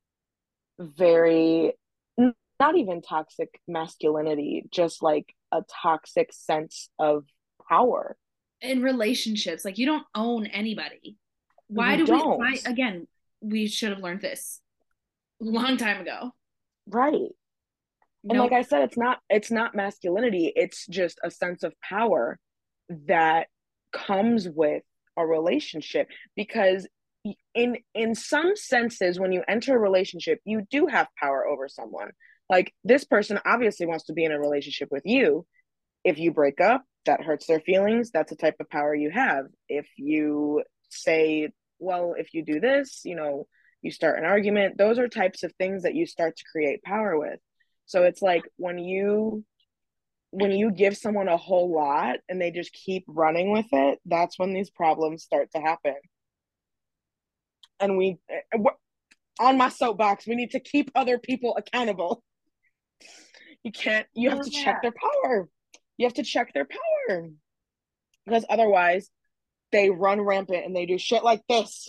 very, not even toxic masculinity, just like a toxic sense of power. In relationships, like, you don't own anybody. Why You do we, don't. why, again, we should have learned this a long time ago. Right. And No. like I said, it's not it's not masculinity, it's just a sense of power that comes with a relationship because in in some senses when you enter a relationship, you do have power over someone. Like this person obviously wants to be in a relationship with you. If you break up, that hurts their feelings. That's a type of power you have. If you say, well, if you do this, you know, you start an argument, those are types of things that you start to create power with. So it's like when you when you give someone a whole lot and they just keep running with it, that's when these problems start to happen. And we on my soapbox, we need to keep other people accountable. You can't, you have Oh, to check yeah. their power. You have to check their power because otherwise they run rampant and they do shit like this.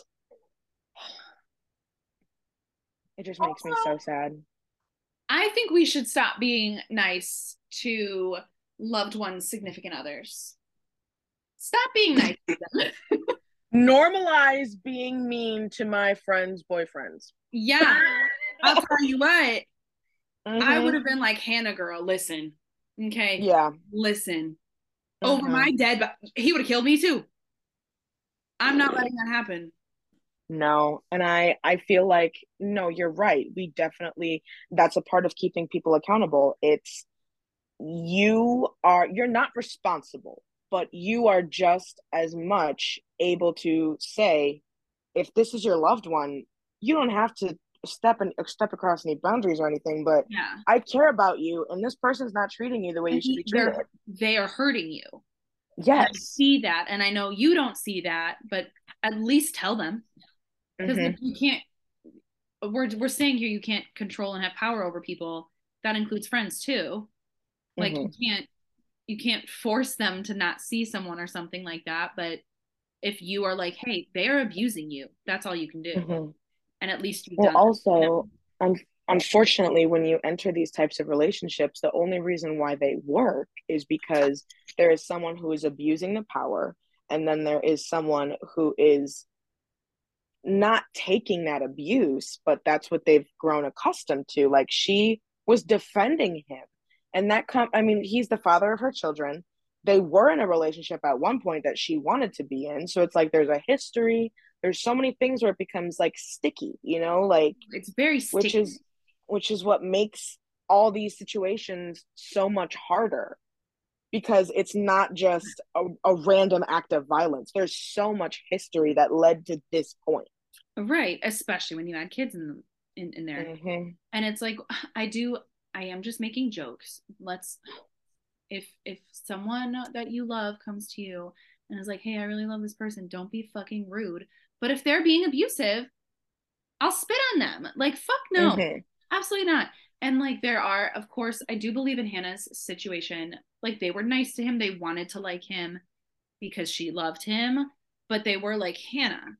It just makes me so Also, sad. I think we should stop being nice to loved ones, significant others. Stop being nice to them. Normalize being mean to my friends' boyfriends. Yeah, I'll tell you what, I would Mm-hmm. have been like, Hannah girl, listen. Okay. Yeah. Listen. Over my Mm-hmm. dead, but he would have killed me too. I'm not letting that happen. No, and I I feel like no, you're right. We definitely that's a part of keeping people accountable. It's you are you're not responsible, but you are just as much able to say if this is your loved one, you don't have to step and step across any boundaries or anything, but Yeah. I care about you and this person's not treating you the way And you should he, be treated. they're they are hurting you. And I Yes. see that. And I know you don't see that, but at least tell them. Because like, Mm-hmm. you can't, we're we're saying here you can't control and have power over people. That includes friends too. Like you Mm-hmm. can't you can't force them to not see someone or something like that. But if you are like, hey, they're abusing you, that's all you can do. Mm-hmm. And at least you've Well, done that. also, un- unfortunately, when you enter these types of relationships, the only reason why they work is because there is someone who is abusing the power, and then there is someone who is not taking that abuse, but that's what they've grown accustomed to. Like she was defending him, and that com- I mean, he's the father of her children. They were in a relationship at one point that she wanted to be in, so it's like there's a history. There's so many things where it becomes like sticky, you know, like It's very which sticky. is which is what makes all these situations so much harder because it's not just a, a random act of violence. There's so much history that led to this point. Right, especially when you add kids in the in, in there. Mm-hmm. And it's like, I do, I am just making jokes. Let's, if if someone that you love comes to you and is like, hey, I really love this person, don't be fucking rude. But if they're being abusive, I'll spit on them. Like, fuck no. Mm-hmm. Absolutely not. And like, there are, of course, I do believe in Hannah's situation. Like, they were nice to him. They wanted to like him because she loved him. But they were like, Hannah,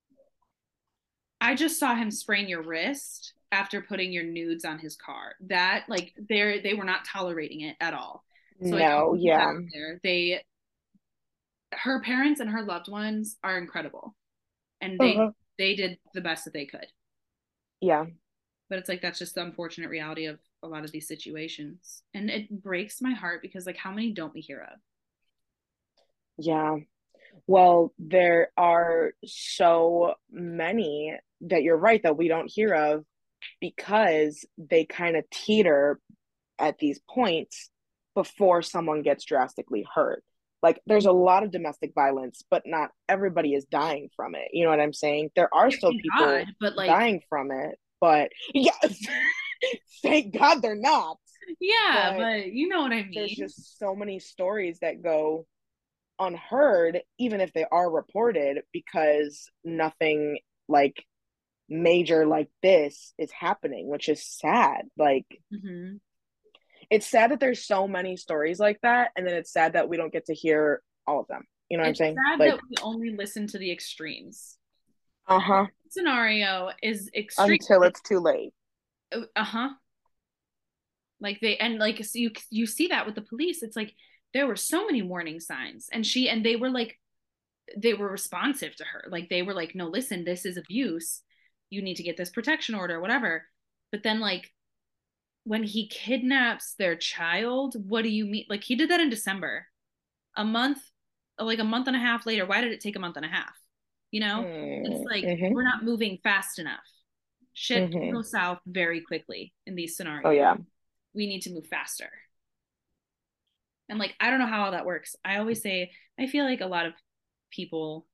I just saw him sprain your wrist after putting your nudes on his car. That, like, they're they were not tolerating it at all. So I just No, want to put that yeah. out there. They, her parents and her loved ones are incredible, and they Uh-huh. they did the best that they could. Yeah. But it's like, that's just the unfortunate reality of a lot of these situations, and it breaks my heart because, like, how many don't we hear of? Yeah. Well, there are so many that you're right that we don't hear of because they kind of teeter at these points before someone gets drastically hurt. Like there's a lot of domestic violence, but not everybody is dying from it. You know what I'm saying? There are still Thank God, people but like, dying from it, but yes, thank God they're not. yeah, But but you know what I there's mean. just so many stories that go unheard, even if they are reported, because nothing like major like this is happening, which is sad. Like, Hmm. it's sad that there's so many stories like that, and then it's sad that we don't get to hear all of them. You know what I'm It's saying? sad that Like, we only listen to the extremes. uh huh. Scenario is extreme. Until it's too late. Uh-huh. Like they and like so you you see that with the police. It's like there were so many warning signs, and she and they were like they were responsive to her. Like they were like, no, listen, this is abuse. You need to get this protection order, whatever. But then like when he kidnaps their child, what do you mean? Like he did that in December. A month, like a month and a half later. Why did it take a month and a half? You know? It's like Mm-hmm. we're not moving fast enough. Shit can Mm-hmm. go south very quickly in these Oh scenarios. yeah. We need to move faster. And like I don't know how all that works. I always say I feel like a lot of people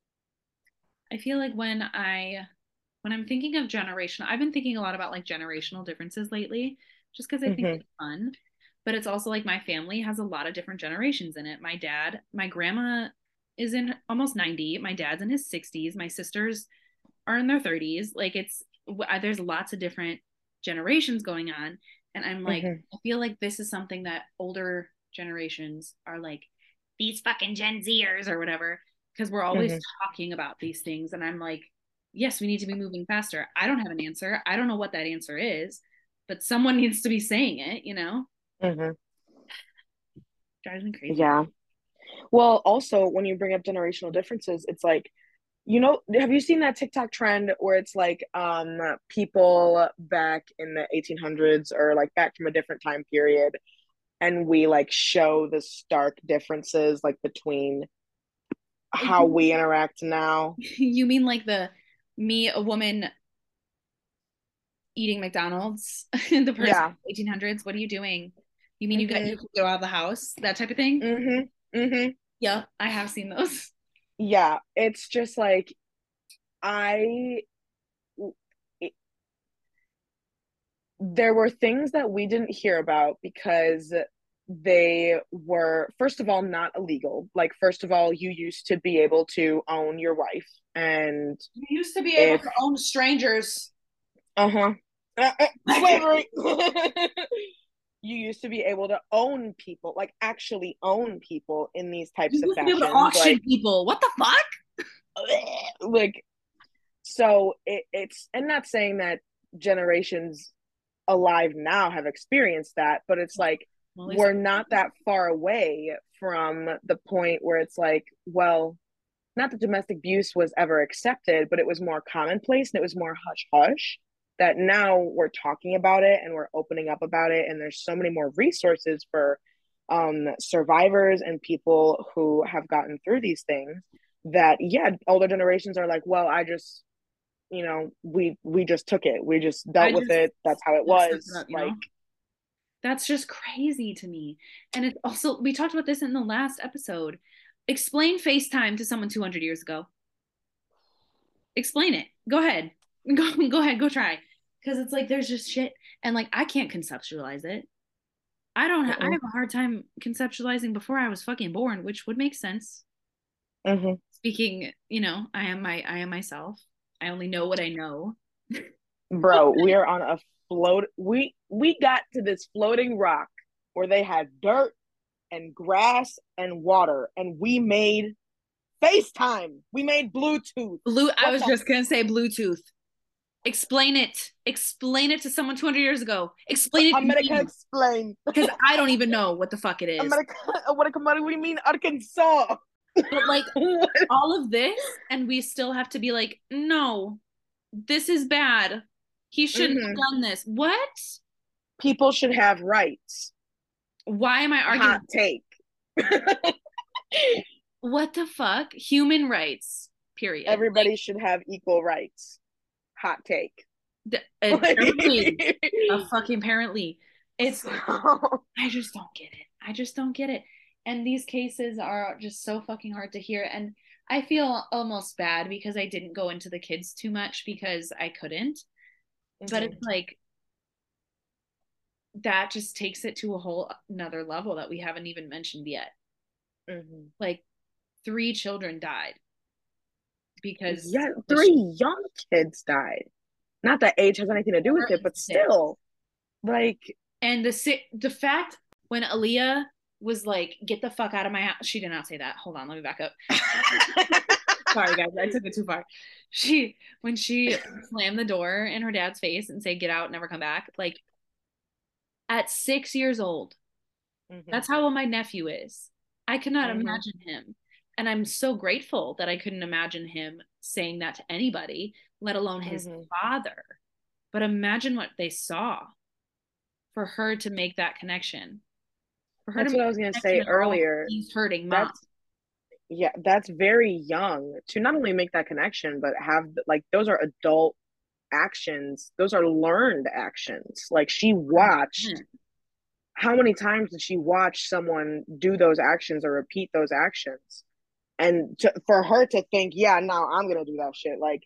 I feel like when I when I'm thinking of generational, I've been thinking a lot about like generational differences lately, just because I think Mm-hmm. it's fun. But it's also like my family has a lot of different generations in it. My dad, my grandma is in almost ninety. My dad's in his sixties. My sisters are in their thirties. Like it's there's lots of different generations going on. And I'm like, Mm-hmm. I feel like this is something that older generations are like, these fucking Gen Zers or whatever, because we're always Mm-hmm. talking about these things. And I'm like, yes, we need to be moving faster. I don't have an answer. I don't know what that answer is, but someone needs to be saying it, you know? Mm-hmm. Drives me crazy. Yeah. Well, also when you bring up generational differences, it's like, you know, have you seen that TikTok trend where it's like um people back in the eighteen hundreds or like back from a different time period, and we like show the stark differences like between how we interact now. You mean like the me, a woman eating McDonald's, the person Yeah. eighteen hundreds, what are you doing? You mean you got you Mhm. can go out of the house, that type of thing? Mhm. Mhm. Yeah, I have seen those. Yeah, it's just like I it, there were things that we didn't hear about because they were, first of all, not illegal. Like, first of all, you used to be able to own your wife, and You used to be able if to own strangers. uh-huh uh, uh, You slavery. You used to be able to own people, like actually own people in these types of used to be able to fashions, auction like people. What the fuck? like so it, it's, and not saying that generations alive now have experienced that, but it's like Well, at least we're not that far away from the point where it's like, well, not that domestic abuse was ever accepted, but it was more commonplace and it was more hush hush. That now we're talking about it and we're opening up about it, and there's so many more resources for um, survivors and people who have gotten through these things. That yeah, older generations are like, well, I just, you know, we we just took it, we just I dealt with just it. That's how it like suck it was. up, you know? Like, That's just crazy to me. And it's also, we talked about this in the last episode. Explain FaceTime to someone two hundred years ago. Explain it. Go ahead. Go, go ahead. Go try. Because it's like there's just shit. And like I can't conceptualize it. I don't, ha- I mm-mm, have a hard time conceptualizing before I was fucking born, which would make sense. mm-hmm. Speaking, you know, I am my, I am myself. I only know what I know. Bro, we are on a float. We we got to this floating rock where they had dirt and grass and water, and we made FaceTime. We made Bluetooth. Blue, I What was the just going to say Bluetooth. Explain it. Explain it to someone two hundred years ago. f- Explain it to America me explain? because I don't even know what the fuck it is. America, what, what do we mean, Arkansas? But like all of this, and we still have to be like, no, this is bad. He shouldn't Mm-hmm. have done this. What? People should have rights. Why am I Hot arguing? take. What the fuck? Human rights, period. Like, Everybody should have equal rights. Hot take. the, apparently, a fucking apparently. It's, So, I just don't get it. I just don't get it. And these cases are just so fucking hard to hear. And I feel almost bad because I didn't go into the kids too much because I couldn't. But Mm-hmm. it's like that just takes it to a whole another level that we haven't even mentioned yet. Mm-hmm. Like three children died because Yeah, the sh- three young kids died. Not that age has anything to do with four it, and but six. still, like, And the the fact when Aaliyah was like, "Get the fuck out of my house," she did not say that. Hold on, let me back up. Sorry, guys, I took it too far. She when she slammed the door in her dad's face and said, "Get out, never come back." Like at six years old, mm-hmm. that's how old my nephew is. I cannot Mm-hmm. imagine him, and I'm so grateful that I couldn't imagine him saying that to anybody, let alone his Mm-hmm. father. But imagine what they saw for her to make that connection. For her to That's make what I was a gonna connection say at all, earlier. he's hurting mom. That's yeah, that's very young to not only make that connection, but have like those are adult actions. Those are learned actions. Like she watched, how many times did she watch someone do those actions or repeat those actions? And to, for her to think, yeah, now I'm gonna do that shit, like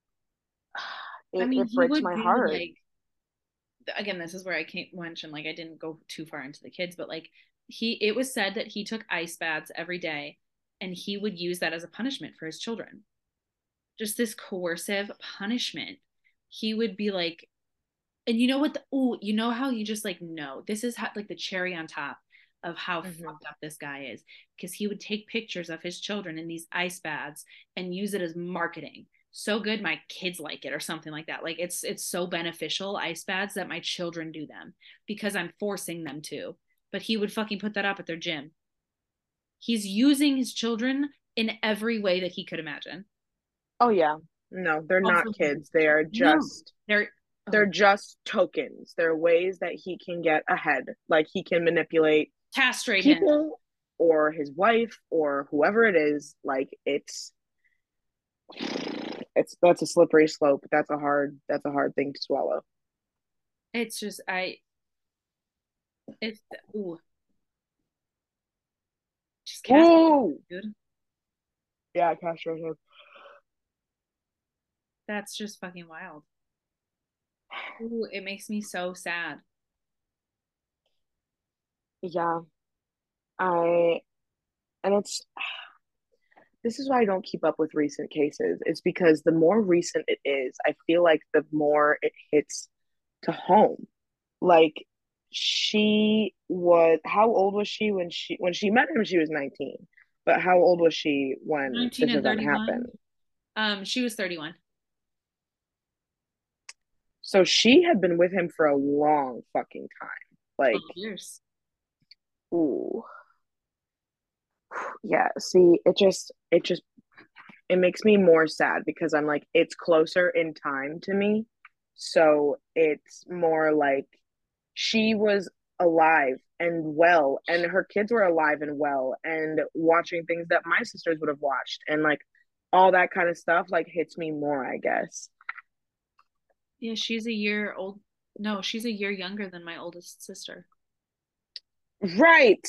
I it, mean, it he breaks would my do heart. like again, this is where I can't mention like I didn't go too far into the kids, but like he it was said that he took ice baths every day and he would use that as a punishment for his children. Just this coercive punishment. He would be like, and you know what? The, oh, you know how you just like no, this is how, like the cherry on top of how Mm-hmm. fucked up this guy is because he would take pictures of his children in these ice baths and use it as marketing. So good, my kids like it or something like that. Like it's it's so beneficial ice baths that my children do them because I'm forcing them to. But he would fucking put that up at their gym. He's using his children in every way that he could imagine. Oh yeah, no, they're Also, not kids. They are no, just they're they're oh, just tokens. They're ways that he can get ahead. Like he can manipulate castrate him. people or his wife or whoever it is. Like it's it's that's a slippery slope. That's a hard that's a hard thing to swallow. It's just I it's ooh, just cast Woo! dude. Yeah, castrate him. That's just fucking wild. Ooh, it makes me so sad. Yeah, I and it's this is why I don't keep up with recent cases. It's because the more recent it is, I feel like the more it hits to home. Like she was how old was she when she when she met him? She was nineteen. But how old was she when nineteen this and event happened? thirty-one. Um, she was thirty-one. So she had been with him for a long fucking time. twelve Like, years. ooh. Yeah, see, it just it just it makes me more sad because I'm like it's closer in time to me. So it's more like she was alive and well and her kids were alive and well and watching things that my sisters would have watched and like all that kind of stuff like hits me more, I guess. Yeah, she's a year old. No, she's a year younger than my oldest sister. Right.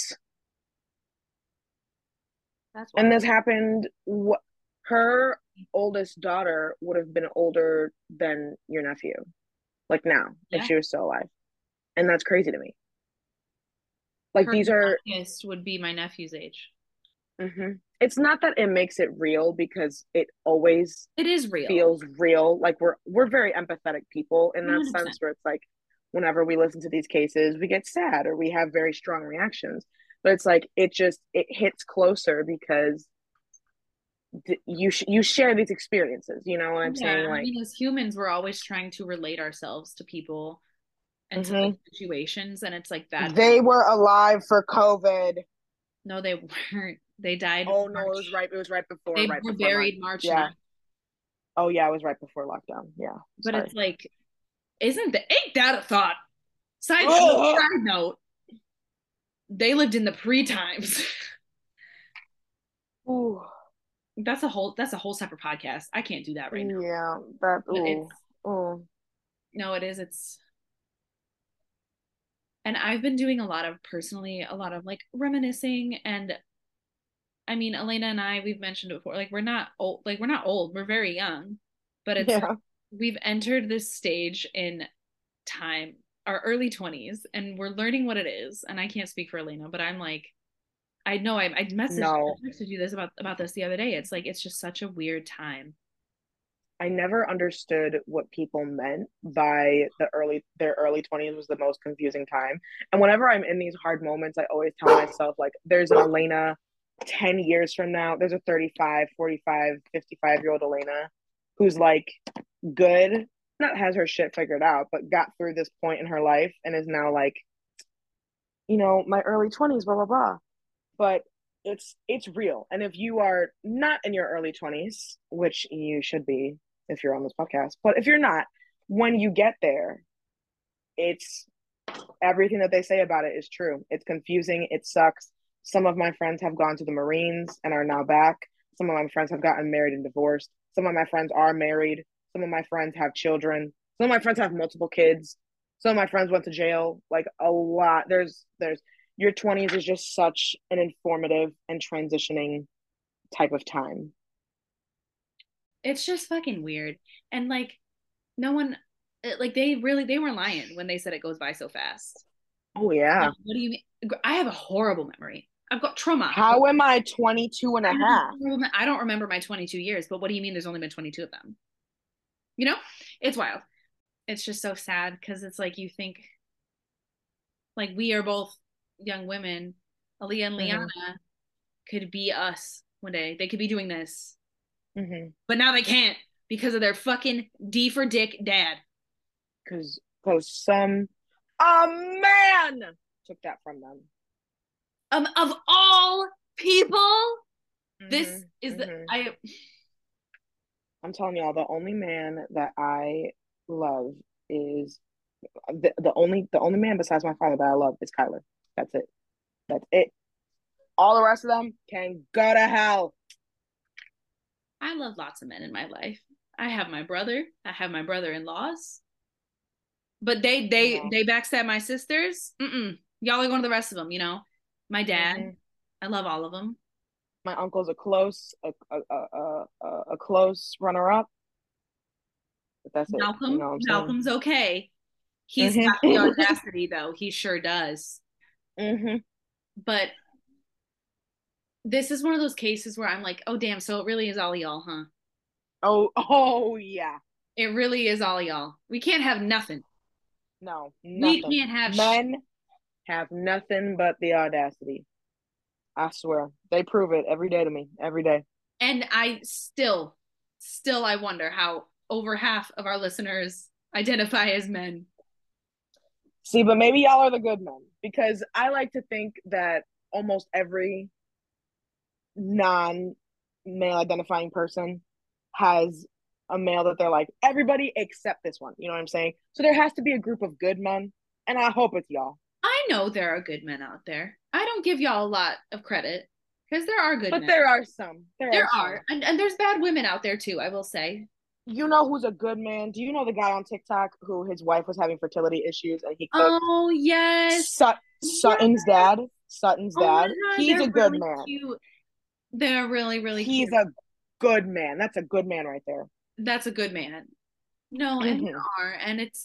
That's And wild. this happened what her oldest daughter would have been older than your nephew, like now, if Yeah. she was still alive. And that's crazy to me. Like Her these are youngest would be my nephew's age. mm-hmm. It's not that it makes it real because it always It is real. feels real. Like we're we're very empathetic people in that one hundred percent. sense where it's like whenever we listen to these cases, we get sad or we have very strong reactions. But it's like it just it hits closer because th- you sh- you share these experiences. You know what I'm Yeah, saying? and I Like, mean, as humans, we're always trying to relate ourselves to people and to like mm-hmm. situations, and it's like that. They were alive for COVID. No, they weren't. They died Oh no, it was March. right. It was right before, They right were before March. buried March Yeah. ninth. Oh yeah, it was right before lockdown. Yeah. But it's Sorry. like, isn't that ain't that a thought? Side note, Oh. side note, they lived in the pre times. Ooh. That's a whole that's a whole separate podcast. I can't do that right now. Yeah. That. But Ooh. it's Ooh. no, it is. It's And I've been doing a lot of personally, a lot of like reminiscing. And I mean, Elena and I, we've mentioned it before, like we're not old, like we're not old, we're very young, but it's like Yeah. we've entered this stage in time, our early twenties, and we're learning what it is. And I can't speak for Elena, but I'm like, I know I, I messaged, No, I texted you this about about this the other day. It's like it's just such a weird time. I never understood what people meant by the early their early twenties was the most confusing time. And whenever I'm in these hard moments, I always tell myself like there's an Elena ten years from now, there's a thirty-five, forty-five, fifty-five year old Elena who's like good, not has her shit figured out, but got through this point in her life and is now like, you know, my early twenties, blah blah blah. But it's it's real. And if you are not in your early twenties, which you should be if you're on this podcast, but if you're not, when you get there, it's everything that they say about it is true. It's confusing, it sucks. Some of my friends have gone to the Marines and are now back. Some of my friends have gotten married and divorced. Some of my friends are married. Some of my friends have children. Some of my friends have multiple kids. Some of my friends went to jail. Like a lot. There's there's your twenties is just such an informative and transitioning type of time. It's just fucking weird. And like no one like they really they were lying when they said it goes by so fast. Oh Like, yeah. what do you mean? I have a horrible memory. I've got trauma. How am I twenty-two and I a half? I don't remember my twenty-two years, but what do you mean there's only been twenty-two of them? You know? It's wild. It's just so sad because it's like you think like we are both young women. Aaliyah and Liana Mm-hmm. could be us one day. They could be doing this. Mm-hmm. But now they can't because of their fucking D for dick dad. Because because some a man took that from them. Um, of all people, this Mm-hmm. is the Mm-hmm. I I'm telling y'all, the only man that I love is the, the only the only man besides my father that I love is Kyler. That's it. That's it. All the rest of them can go to hell. I love lots of men in my life. I have my brother. I have my brother-in-laws. But they they No. they backstab my sisters. Mm-mm. Y'all are going to the rest of them, you know. My dad. Mm-hmm. I love all of them. My uncle's a close a a a, a, a close runner up, but that's it. You Malcolm. know what I'm saying? Malcolm's okay. He's got the Mm-hmm. audacity though. He sure does. mm-hmm. But this is one of those cases where I'm like, oh damn, so it really is all y'all, huh? Oh oh yeah. It really is all y'all. We can't have nothing. No, We nothing. can't have sh- Men have nothing but the audacity. I swear. They prove it every day to me. Every day. and I still, still, I wonder how over half of our listeners identify as men. See, but maybe y'all are the good men because I like to think that almost every non male identifying person has a male that they're like, everybody except this one. You know what I'm saying? So there has to be a group of good men, and I hope it's y'all. I know there are good men out there. I don't give y'all a lot of credit because there are good But men. there are some. There There are some. are, and, and there's bad women out there too, I will say. You know who's a good man? Do you know the guy on TikTok who his wife was having fertility issues and he cooked? Oh, yes. Sut- Yes. Sutton's dad. Sutton's Oh my dad. God, He's they're a good really man. cute. They're really, really He's cute. a good man. That's a good man right there. That's a good man. No, and Mm-hmm. there are, and it's,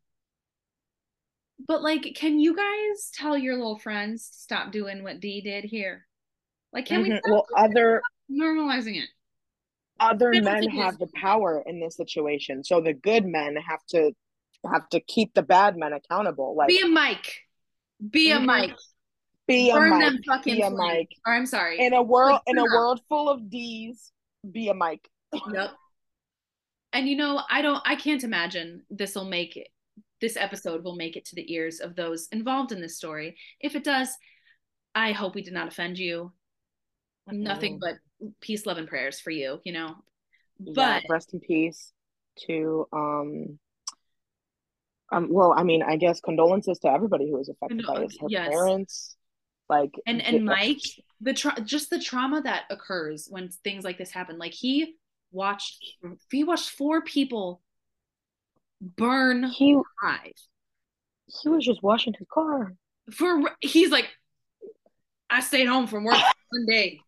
but like, can you guys tell your little friends to stop doing what Dee did here? Like, can we Mm-hmm. stop Well, other normalizing it? other I don't men think it is. have the power in this situation, so the good men have to have to keep the bad men accountable. Like, Be a Mike. Be a mm-hmm, Mike. be a Burn Mike, them fucking be a flames. Mike Or I'm sorry. in a Like, world in turn a up. world full of D's. Be a Mike. Yep. And you know, I don't, I can't imagine this will make it, this episode will make it to the ears of those involved in this story. If it does, I hope we did not offend you. Nothing Mm. but peace, love, and prayers for you, you know. Yeah, But rest in peace to um um well, I mean, I guess condolences to everybody who was affected by this. Her yes, parents, like and j- and Mike, the tra- just the trauma that occurs when things like this happen. Like he watched, he watched four people burn he alive. He was just washing his car. For he's like, I stayed home from work one day.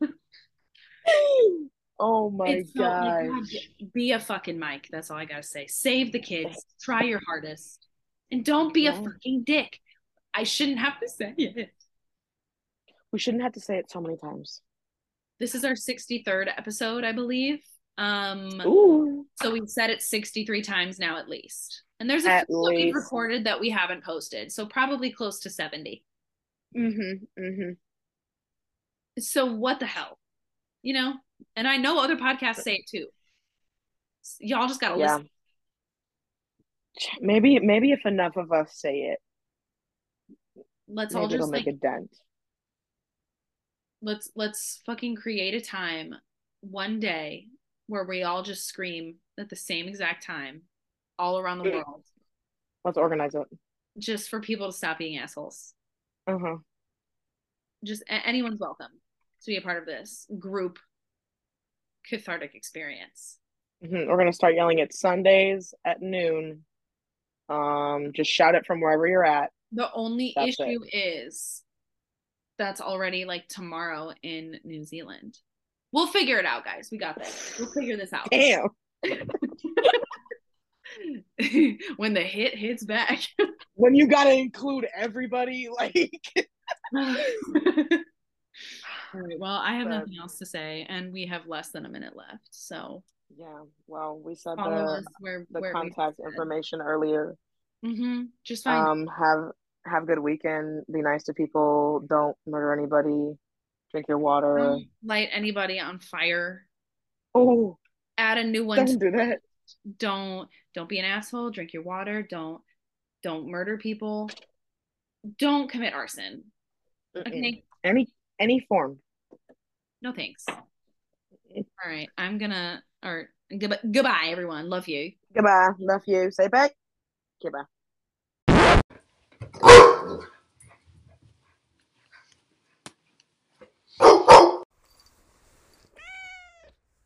Oh my It's so like God, gosh. be a fucking Mike. That's all I gotta say. Save the kids. Try your hardest, and don't be a Yeah. fucking dick. I shouldn't have to say it. We shouldn't have to say it so many times. This is our sixty-third episode, I believe. Um, Ooh. so we've said it sixty-three times now at least. And there's a few At that we've least. recorded that we haven't posted, so probably close to seventy. Mm-hmm. Mm-hmm. So what the hell? You know? And I know other podcasts say it too. Y'all just gotta Yeah. listen. Maybe maybe if enough of us say it, Let's all maybe it'll just make like a dent. let's let's fucking create a time one day where we all just scream at the same exact time all around the world Let's organize it. just for people to stop being assholes. Uh-huh. Just a- anyone's welcome to be a part of this group cathartic experience. Mm-hmm. We're gonna start yelling it Sundays at noon. Um, just shout it from wherever you're at. The only That's it. issue is that's already like tomorrow in New Zealand. We'll figure it out, guys. We got this. We'll figure this out. Damn. When the hit hits back. When you gotta include everybody, like All right. Well, I have but nothing else to say, and we have less than a minute left. So yeah, well, we said follow the us where the where we contact said. information earlier. Mm-hmm. Just find Um, have have a good weekend. Be nice to people. Don't murder anybody. Drink your water. don't light anybody on fire. Oh, Add a new one. To, don't do that. don't don't be an asshole. Drink your water. Don't don't murder people. Don't commit arson. Mm-mm. Okay. Any any form. No thanks. All right. I'm gonna or goodbye, goodbye everyone. Love you. Goodbye. Love you. Say back. Goodbye.